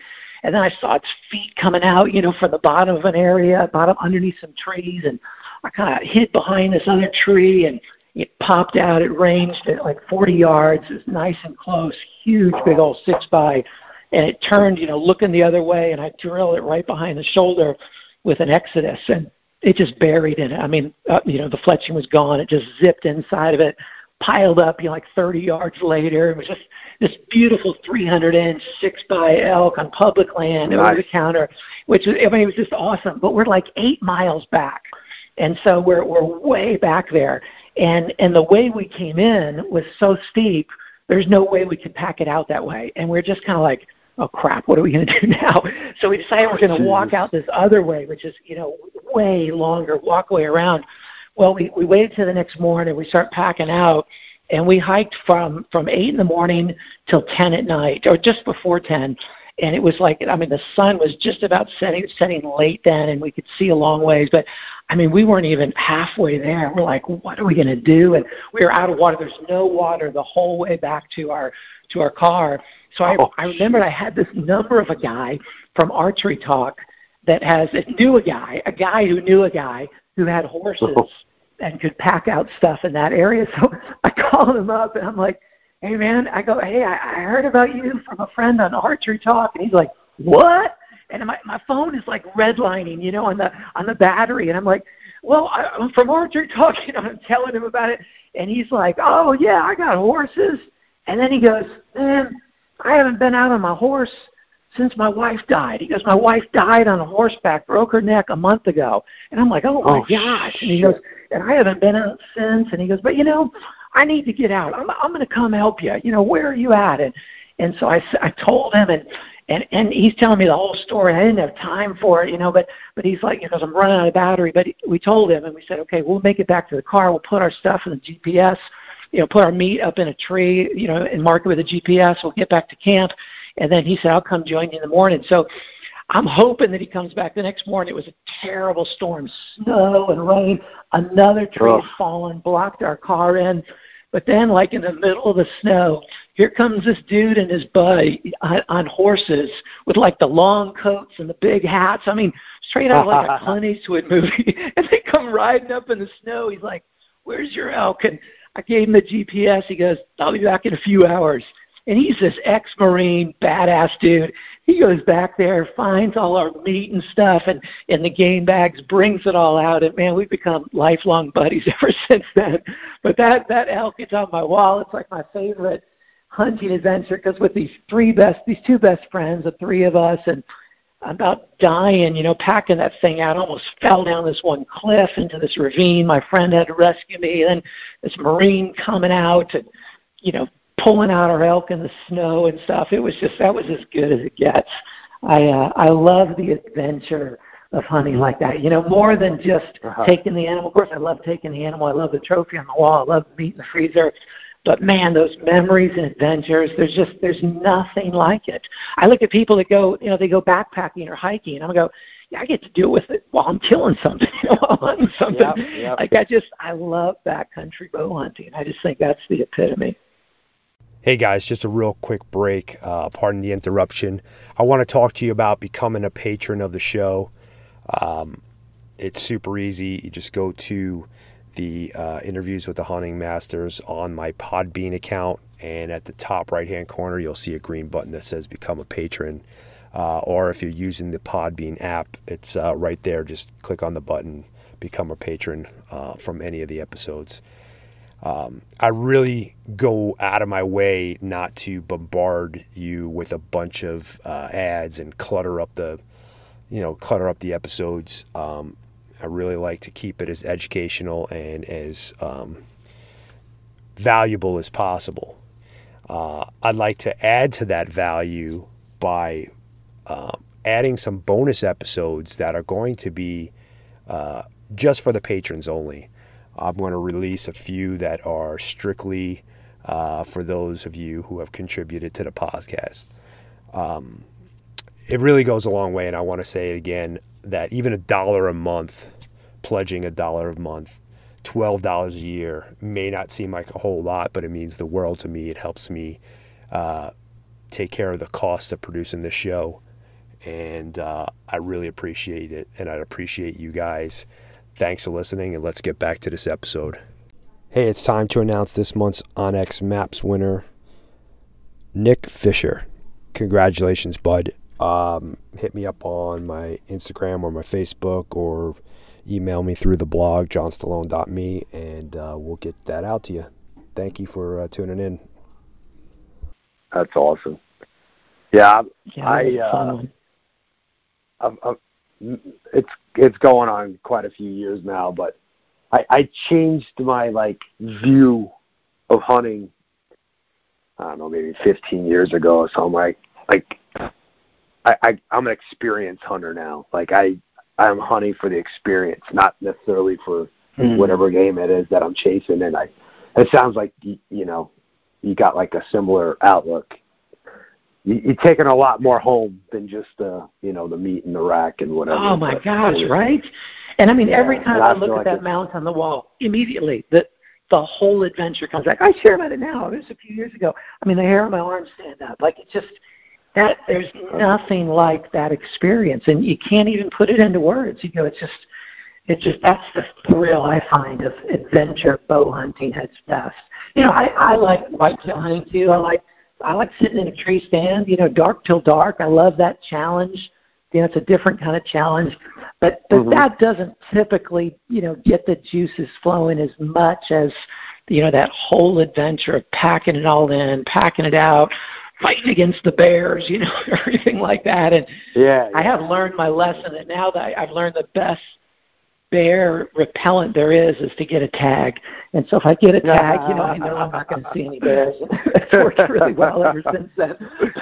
And then I saw its feet coming out, you know, from the bottom of an area, bottom underneath some trees. And I kind of hid behind this other tree, and it popped out. It ranged at like forty yards. It was nice and close, huge, big old six by. And it turned, you know, looking the other way, and I drilled it right behind the shoulder with an Exodus, and it just buried in it. I mean, uh, you know, the fletching was gone. It just zipped inside of it, piled up, you know, like thirty yards later. It was just this beautiful three hundred inch six by elk on public land nice. Over the counter, which was, I mean, it was just awesome. But we're like eight miles back. And so we're we're way back there. And and the way we came in was so steep, there's no way we could pack it out that way. And we're just kind of like, oh, crap, what are we going to do now? So we decided we're going to walk out this other way, which is, you know, way longer, walkway around. Well, we, we waited till the next morning. We start packing out, and we hiked from, from eight in the morning till ten at night, or just before ten. And it was like, I mean, the sun was just about setting, setting late then, and we could see a long ways. But, I mean, we weren't even halfway there. We're like, what are we going to do? And we were out of water. There's no water the whole way back to our to our car. So I, oh, I remembered I had this number of a guy from Archery Talk that has knew a guy, a guy who knew a guy who had horses and could pack out stuff in that area. So I called him up, and I'm like, hey, man, I go, hey, I, I heard about you from a friend on Archery Talk. And he's like, what? And my my phone is like redlining, you know, on the on the battery. And I'm like, well, I, I'm from Archery Talk. You know, I'm telling him about it. And he's like, oh, yeah, I got horses. And then he goes, man, I haven't been out on my horse since my wife died. He goes, my wife died on a horseback, broke her neck a month ago. And I'm like, oh, my oh, gosh. And he goes, and I haven't been out since. And he goes, but, you know, I need to get out. I'm, I'm going to come help you. You know, where are you at? And and so I, I told him, and, and, and he's telling me the whole story. I didn't have time for it, you know, but, but he's like, because I'm running out of battery. But we told him, and we said, okay, we'll make it back to the car. We'll put our stuff in the G P S, you know, put our meat up in a tree, you know, and mark it with a G P S. We'll get back to camp. And then he said, I'll come join you in the morning. So I'm hoping that he comes back the next morning. It was a terrible storm, snow and rain. Another tree oh. had fallen, blocked our car in. But then, like in the middle of the snow, here comes this dude and his buddy on, on horses with like the long coats and the big hats. I mean, straight out of like a Clint Eastwood movie. And they come riding up in the snow. He's like, where's your elk? And I gave him the G P S. He goes, I'll be back in a few hours. And he's this ex-Marine, badass dude. He goes back there, finds all our meat and stuff and in the game bags, brings it all out. And, man, we've become lifelong buddies ever since then. But that, that elk is on my wall. It's like my favorite hunting adventure because with these three best, these two best friends, the three of us, and I'm about dying, you know, packing that thing out. I almost fell down this one cliff into this ravine. My friend had to rescue me. And then this Marine coming out and, you know, pulling out our elk in the snow and stuff. It was just, that was as good as it gets. I uh, I love the adventure of hunting like that. You know, more than just uh-huh. taking the animal. Of course, I love taking the animal. I love the trophy on the wall. I love the meat in the freezer. But, man, those memories and adventures, there's just, there's nothing like it. I look at people that go, you know, they go backpacking or hiking, and I'm go, yeah, I get to do it with it while I'm killing something, you know, while I'm hunting something. Yep, yep. Like, I just, I love backcountry bow hunting. I just think that's the epitome. Hey guys, just a real quick break. Uh, pardon the interruption. I want to talk to you about becoming a patron of the show. Um, it's super easy. You just go to the uh, interviews with the hunting masters on my Podbean account, and at the top right-hand corner, you'll see a green button that says Become a Patron. Uh, or if you're using the Podbean app, it's uh, right there. Just click on the button, Become a Patron uh, from any of the episodes. Um, I really go out of my way not to bombard you with a bunch of uh, ads and clutter up the, you know, clutter up the episodes. Um, I really like to keep it as educational and as um, valuable as possible. Uh, I'd like to add to that value by uh, adding some bonus episodes that are going to be uh, just for the patrons only. I'm going to release a few that are strictly uh, for those of you who have contributed to the podcast. Um, it really goes a long way, and I want to say it again, that even a dollar a month, pledging a dollar a month, twelve dollars a year may not seem like a whole lot, but it means the world to me. It helps me uh, take care of the cost of producing this show. and uh, I really appreciate it, and I'd appreciate you guys. Thanks for listening, and let's get back to this episode. Hey, it's time to announce this month's onX Maps winner, Nick Fisher. Congratulations, bud. Um, hit me up on my Instagram or my Facebook, or email me through the blog, john stallone dot me, and uh, we'll get that out to you. Thank you for uh, tuning in. That's awesome. Yeah, Yeah, I, that's a fun uh, one. I've, I've, it's it's going on quite a few years now, but I, I changed my like view of hunting. I don't know, maybe fifteen years ago. So I'm like, like I, I I'm an experienced hunter now. Like I I'm hunting for the experience, not necessarily for mm-hmm. whatever game it is that I'm chasing. And I, it sounds like you, you know, you got like a similar outlook. You, you're taking a lot more home than just the, you know, the meat in the rack and whatever. Oh my but, gosh, right? And I mean, yeah, every time I, I look at like that mount on the wall, immediately the the whole adventure comes back. I share about it now. It was a few years ago. I mean, the hair on my arms stand up. Like it's just that. There's nothing like that experience, and you can't even put it into words. You know, it's just, it's just that's the thrill I find of adventure bow hunting at its best. You know, I I like whitetail hunting too. I like I like sitting in a tree stand. You know, dark till dark. I love that challenge. You know, it's a different kind of challenge, but but mm-hmm. that doesn't typically, you know, get the juices flowing as much as, you know, that whole adventure of packing it all in, packing it out, fighting against the bears, you know, everything like that. And yeah, yeah. I have learned my lesson, and now that I, I've learned the best bear repellent there is is to get a tag. And so if I get a tag, you know, I know I'm not going to see any bears. It's worked really well ever since then.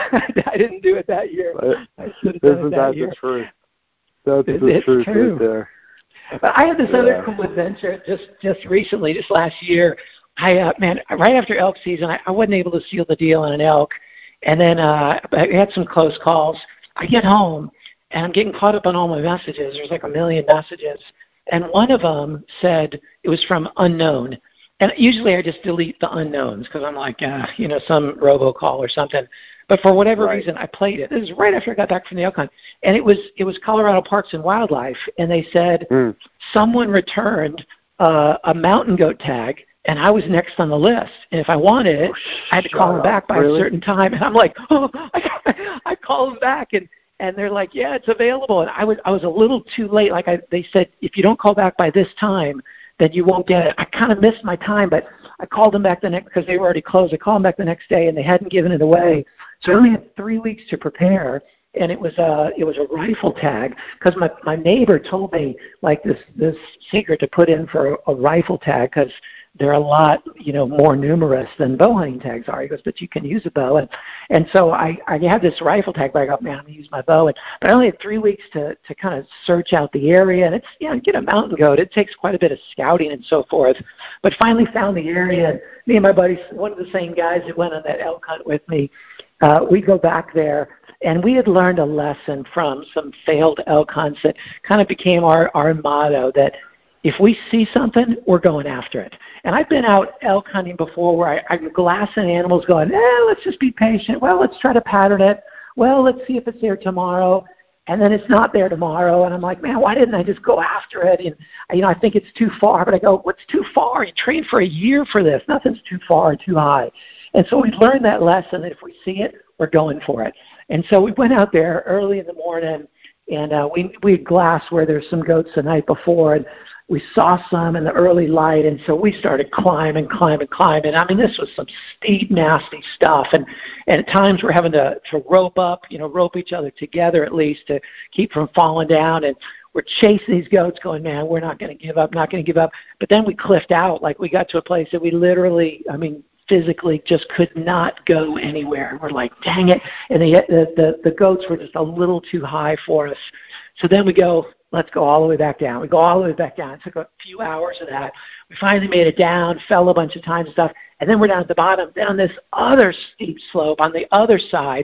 I didn't do it that year. I should have done it that year. The truth. That's it, the it's truth true. Right there. But I had this yeah. other cool adventure just just recently, just last year. I uh, man, right after elk season, I, I wasn't able to seal the deal on an elk, and then uh, I had some close calls. I get home and I'm getting caught up on all my messages. There's like a million messages. And one of them said it was from unknown. And usually I just delete the unknowns because I'm like, uh, you know, some robocall or something. But for whatever right. reason, I played it. This is right after I got back from the elk hunt. And it was it was Colorado Parks and Wildlife. And they said mm. someone returned uh, a mountain goat tag, and I was next on the list. And if I wanted it, oh, I had to call them back by really? a certain time. And I'm like, oh, I, I call them back. And And they're like, yeah, it's available. And I was I was a little too late. Like I, they said, if you don't call back by this time, then you won't get it. I kind of missed my time, but I called them back the next, because they were already closed. I called them back the next day, and they hadn't given it away. So I only had three weeks to prepare, and it was a it was a rifle tag, because my my neighbor told me like this this secret to put in for a, a rifle tag, because they're a lot, you know, more numerous than bow hunting tags are. He goes, but you can use a bow. And and so I, I had this rifle tag, but I go, man, I'm going to use my bow. And, but I only had three weeks to, to kind of search out the area. And it's, you know, get a mountain goat. It takes quite a bit of scouting and so forth. But finally found the area. And me and my buddies, one of the same guys that went on that elk hunt with me, uh, we go back there. And we had learned a lesson from some failed elk hunts that kind of became our, our motto, that if we see something, we're going after it. And I've been out elk hunting before where I, I'm glassing animals going, eh, let's just be patient. Well, let's try to pattern it. Well, let's see if it's there tomorrow. And then it's not there tomorrow. And I'm like, man, why didn't I just go after it? And, you know, I think it's too far. But I go, what's too far? You trained for a year for this. Nothing's too far or too high. And so we learned that lesson that if we see it, we're going for it. And so we went out there early in the morning, and uh, we we glassed where there's some goats the night before, and we saw some in the early light, and so we started climbing, climbing, climbing. I mean, this was some steep, nasty stuff, and, and at times we're having to, to rope up, you know, rope each other together at least to keep from falling down, and we're chasing these goats going, man, we're not going to give up, not going to give up. But then we cliffed out. Like, we got to a place that we literally, I mean, physically just could not go anywhere. We're like, dang it. And the, the, the, the goats were just a little too high for us. So then we go, let's go all the way back down. We go all the way back down. It took a few hours of that. We finally made it down, fell a bunch of times and stuff, and then we're down at the bottom. Then on this other steep slope on the other side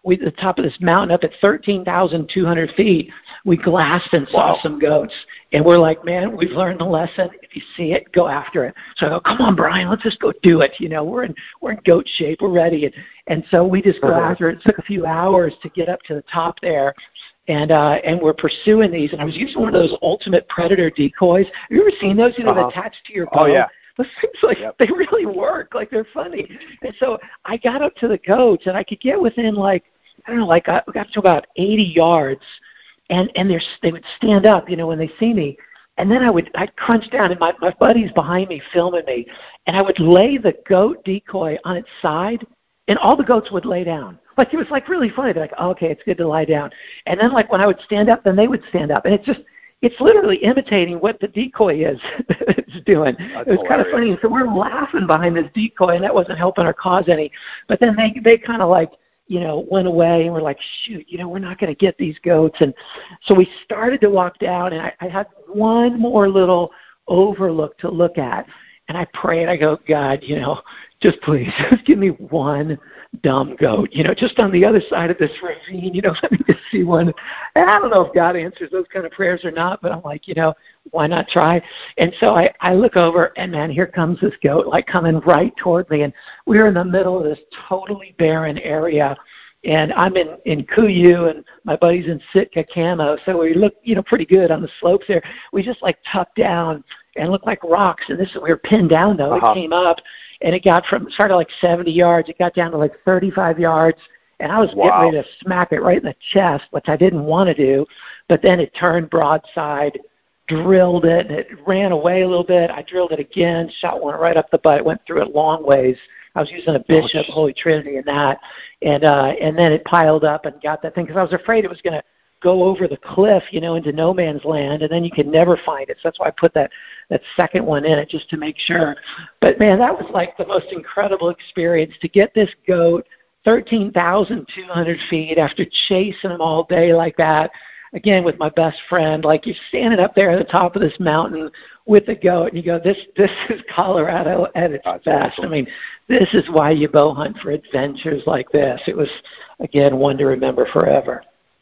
we at the top of this mountain up at thirteen thousand two hundred feet, we glassed and saw Wow. some goats. And we're like, man, we've learned the lesson. If you see it, go after it. So I go, come on, Brian, let's just go do it. You know, we're in we're in goat shape. We're ready. And, and so we just go Uh-huh. after it. It took a few hours to get up to the top there. And uh, and we're pursuing these. And I was using one of those ultimate predator decoys. Have you ever seen those? You know, Uh-huh. attached to your bow? Oh, yeah. Those things, like, Yep. they really work. Like, they're funny. And so I got up to the goats, and I could get within, like, I don't know, like, I got to about eighty yards. And, and they're, they would stand up, you know, when they see me. And then I would, I'd crunch down, and my, my buddy's behind me filming me. And I would lay the goat decoy on its side, and all the goats would lay down. Like, it was, like, really funny. They're like, oh, okay, it's good to lie down. And then, like, when I would stand up, then they would stand up. And it's just, it's literally imitating what the decoy is it's doing. That's it was kind of hilarious. funny. And so we're laughing behind this decoy, and that wasn't helping our cause any. But then they, they kind of, like, you know, went away, and we're like, shoot, you know, we're not going to get these goats. And so we started to walk down, and I, I had one more little overlook to look at. And I prayed, I go, God, you know, just please, just give me one dumb goat, you know, just on the other side of this ravine, you know, let me just see one. And I don't know if God answers those kind of prayers or not, but I'm like, you know, why not try? And so I, I look over, and man, here comes this goat, like coming right toward me. And we're in the middle of this totally barren area. And I'm in, in Kuyu, and my buddy's in Sitka camo, so we look, you know, pretty good on the slopes there. We just, like, tucked down and looked like rocks. And this, we were pinned down, though. Uh-huh. It came up, and it got from, started like seventy yards. It got down to like thirty-five yards, and I was Wow. getting ready to smack it right in the chest, which I didn't want to do. But then it turned broadside, drilled it, and it ran away a little bit. I drilled it again, shot one right up the butt. It went through it long ways. I was using a Bishop, Oh, Holy Trinity, in that, and uh, and then it piled up and got that thing because I was afraid it was going to go over the cliff, you know, into no man's land, and then you could never find it. So that's why I put that that second one in it, just to make sure. But man, that was like the most incredible experience to get this goat thirteen thousand two hundred feet after chasing them all day like that. Again, with my best friend, like you're standing up there at the top of this mountain with the goat, and you go, this this is Colorado at its That's best. awesome. I mean, this is why you bow hunt, for adventures like this. It was, again, one to remember forever.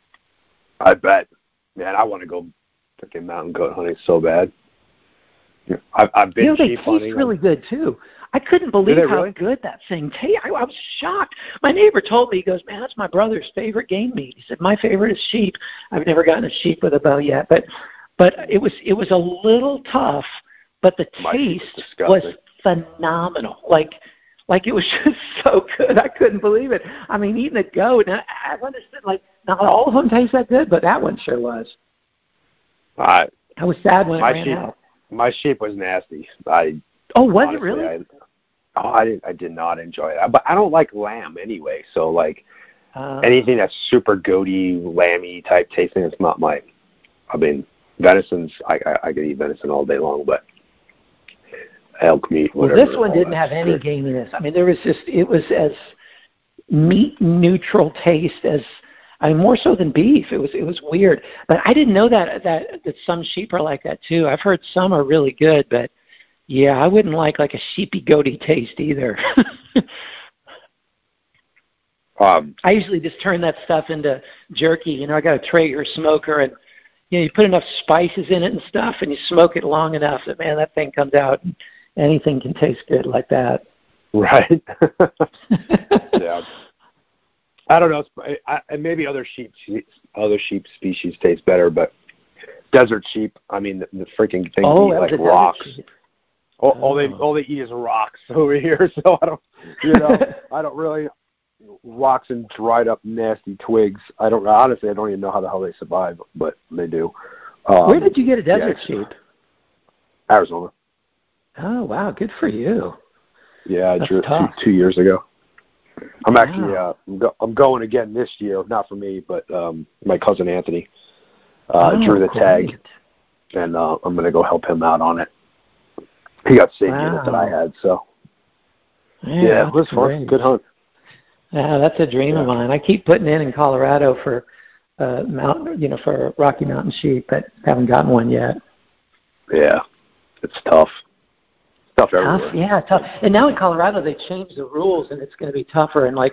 I bet. Man, I want to go freaking mountain goat hunting so bad. I've, I've been You know, they sheep taste hunting. really good, too. I couldn't believe they how really? good that thing tastes. I, I was shocked. My neighbor told me, he goes, man, that's my brother's favorite game meat. He said, my favorite is sheep. I've never gotten a sheep with a bow yet. But but it was it was a little tough, but the My sheep taste is was disgusting. phenomenal. Like, like it was just so good. I couldn't believe it. I mean, eating a goat, and I, I understood, like, not all of them taste that good, but that one sure was. I, I was sad when it my ran sheep, out. my sheep was nasty. I Oh, was honestly, it really? I, oh, I didn't. I did not enjoy it. But I don't like lamb anyway. So like Uh, anything that's super goaty, lamby type tasting, it's not my. I mean, venison's. I I, I could eat venison all day long, but elk meat, Well, whatever. this one all didn't that's have any good. gaminess. I mean, there was just, it was as meat neutral taste as, I mean, more so than beef. It was it was weird. But I didn't know that that that some sheep are like that too. I've heard some are really good, but yeah, I wouldn't like like a sheepy goaty taste either. Um, I usually just turn that stuff into jerky. You know, I got a Traeger smoker, and you know, you put enough spices in it and stuff, and you smoke it long enough that, man, that thing comes out. And anything can taste good like that. right. Yeah. I don't know. It's, I, I, maybe other sheep, other sheep species taste better, but desert sheep. I mean, the, the freaking thing Oh, eat that was like a desert rocks. sheep. All, all they Oh. all they eat is rocks over here. So I don't, you know, I don't really rocks and dried up nasty twigs. I don't honestly. I don't even know how the hell they survive, but they do. Um, Where did you get a desert yeah, sheep? Arizona. Oh, wow, good for you. Yeah, I That's drew it two, tough. two years ago. I'm actually Wow. uh, I'm, go, I'm going again this year. Not for me, but um, my cousin Anthony uh, Oh, drew the tag, great. and uh, I'm going to go help him out on it. He got the same Wow. unit that I had, so Yeah, yeah, that's it was fun. great. Good hunt. Yeah, that's a dream of Yeah. mine. I keep putting in in Colorado for uh, mountain, you know, for Rocky Mountain sheep, but haven't gotten one yet. Yeah, it's tough. Tough everywhere. Tough, yeah, tough. And now in Colorado they changed the rules, and it's going to be tougher. And like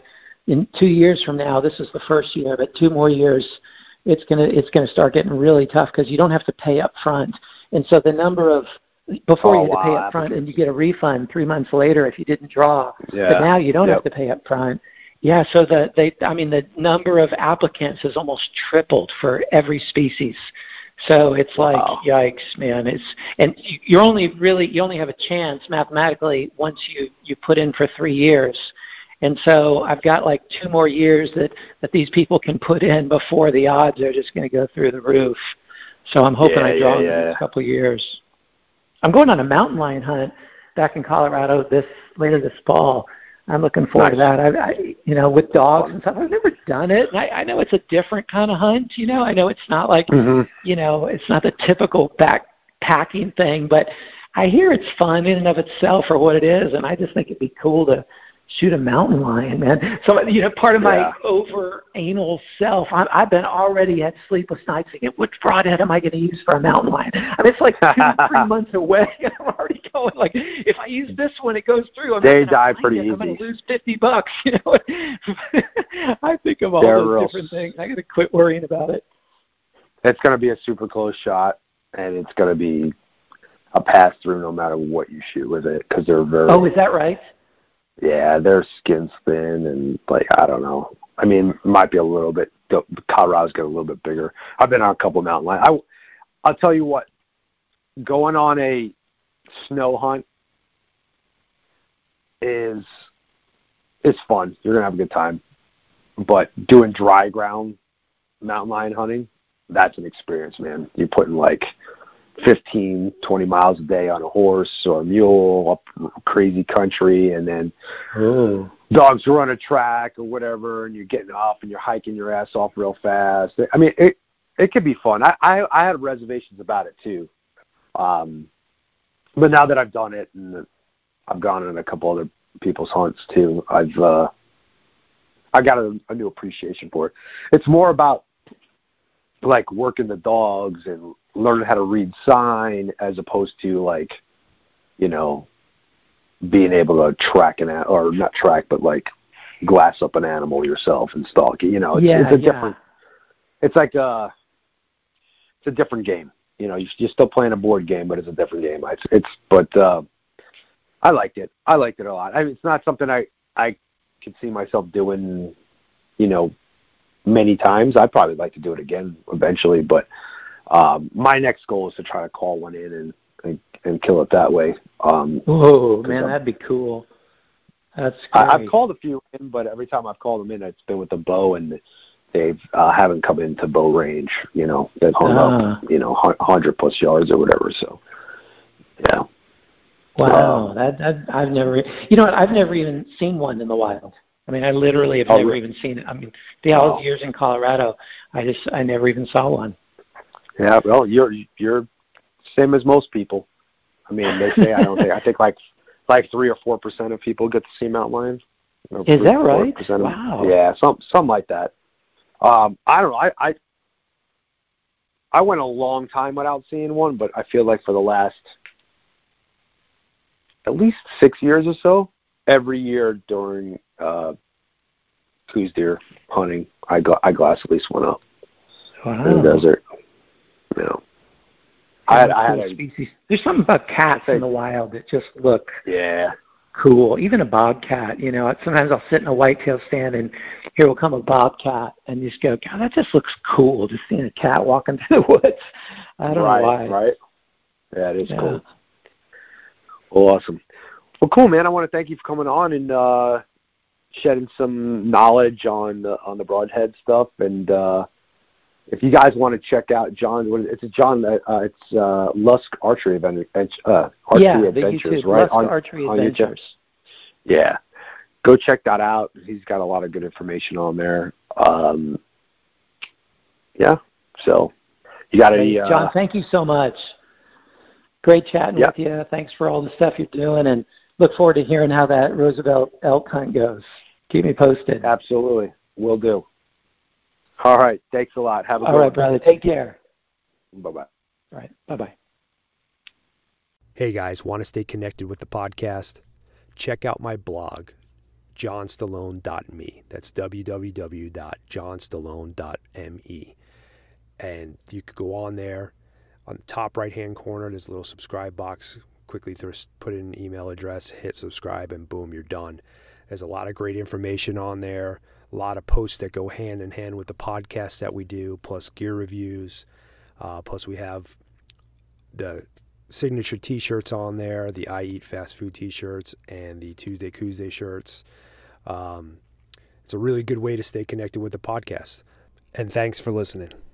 in two years from now, this is the first year, but two more years, it's gonna it's gonna start getting really tough because you don't have to pay up front, and so the number of before oh, you had to pay wow, up front and you get a refund three months later if you didn't draw, yeah. but now you don't yep. have to pay up front. Yeah, so the they I mean the number of applicants has almost tripled for every species. So it's like, wow. yikes, man. It's and you're only really you only have a chance mathematically once you, you put in for three years. And so I've got like two more years that, that these people can put in before the odds are just going to go through the roof. So I'm hoping yeah, I draw yeah, in yeah. the next couple of years. I'm going on a mountain lion hunt back in Colorado this later this fall. I'm looking forward nice. to that. I, I, you know, with dogs and stuff. I've never done it. And I, I know it's a different kind of hunt. You know, I know it's not like, mm-hmm. you know, it's not the typical backpacking thing, but I hear it's fun in and of itself for what it is. And I just think it'd be cool to shoot a mountain lion, man. So, you know, part of my yeah. over anal self, I'm, I've been already had sleepless nights thinking, what broadhead am I going to use for a mountain lion? I mean, it's like two, three months away, and I'm already going like, if I use this one, it goes through. I'm they die pretty it. easy. I'm going to lose fifty bucks. You know, I think of all They're those real... different things. I got to quit worrying about it. It's going to be a super close shot, and it's going to be a pass through no matter what you shoot with it because they're very. Oh, is that right? Yeah, their skin's thin and, like, I don't know. I mean, it might be a little bit – Colorado's got a little bit bigger. I've been on a couple of mountain lions. I, I'll tell you what, going on a snow hunt is is fun. You're going to have a good time. But doing dry ground mountain lion hunting, that's an experience, man. You're putting, like – fifteen, twenty miles a day on a horse or a mule up crazy country, and then oh. dogs run a track or whatever, and you're getting off and you're hiking your ass off real fast. I mean, it it could be fun. I, I, I had reservations about it too. Um, but now that I've done it and I've gone on a couple other people's hunts too, I've uh, I got a, a new appreciation for it. It's more about like working the dogs and learning how to read sign as opposed to like, you know, being able to track an a- or not track, but like glass up an animal yourself and stalk it. You know, it's, yeah, it's a yeah. different. It's like a. It's a different game. You know, you're still playing a board game, but it's a different game. It's, it's but uh, I liked it. I liked it a lot. I mean, it's not something I I could see myself doing. You know, many times. I'd probably like to do it again eventually, but um, my next goal is to try to call one in and and, and kill it that way. Um, Whoa, man, I'm, that'd be cool. That's great. I, I've called a few in, but every time I've called them in, it's been with the bow, and they uh, haven't come into bow range. You know, they've hung ah. up, you know, one hundred plus yards or whatever. So, yeah. Wow, um, that, that I've never. You know what? I've never even seen one in the wild. I mean, I literally have oh, never really? even seen it. I mean, the all those years in Colorado, I just I never even saw one. Yeah, well, you're you're same as most people. I mean, they say I don't think I think like like three or four percent of people get to see mountain lions. You know, Is three, that right? Of, wow. Yeah, some something like that. Um, I don't know. I, I I went a long time without seeing one, but I feel like for the last at least six years or so, every year during uh, goose deer hunting, I got I glass at least one up Wow. in the desert. You know, I had, I had a, species. There's something about cats in the wild that just look yeah cool. Even a bobcat, you know. Sometimes I'll sit in a whitetail stand and here will come a bobcat and you just go, God, that just looks cool. Just seeing a cat walking through the woods. I don't right, know why. Right. Yeah, it is yeah. cool. Well, awesome. Well, cool, man. I want to thank you for coming on and uh, shedding some knowledge on the on the broadhead stuff. And uh, if you guys want to check out John, what is it? It's a John. Uh, it's uh, Lusk Archery Adventures. Uh, Archery yeah, Adventures, YouTube, right? Lusk on, Archery on Adventures. YouTube. Yeah, go check that out. He's got a lot of good information on there. Um, yeah. So, you got any? Uh, John, thank you so much. Great chatting yep. with you. Thanks for all the stuff you're doing, and look forward to hearing how that Roosevelt elk hunt goes. Keep me posted. Absolutely. Will do. All right. Thanks a lot. Have a good one. All right, one. brother. Take care. Bye-bye. All right. Bye-bye. Hey, guys. Want to stay connected with the podcast? Check out my blog, john stallone dot m e. That's w w w dot john stallone dot m e. And you could go on there. On the top right-hand corner, there's a little subscribe box. Quickly put in an email address, hit subscribe, and boom, you're done. There's a lot of great information on there, a lot of posts that go hand in hand with the podcast that we do, plus gear reviews. Uh, plus we have the signature t-shirts on there, the I Eat Fast Food t-shirts, and the Tuesday Tuesday shirts. Um, it's a really good way to stay connected with the podcast. And thanks for listening.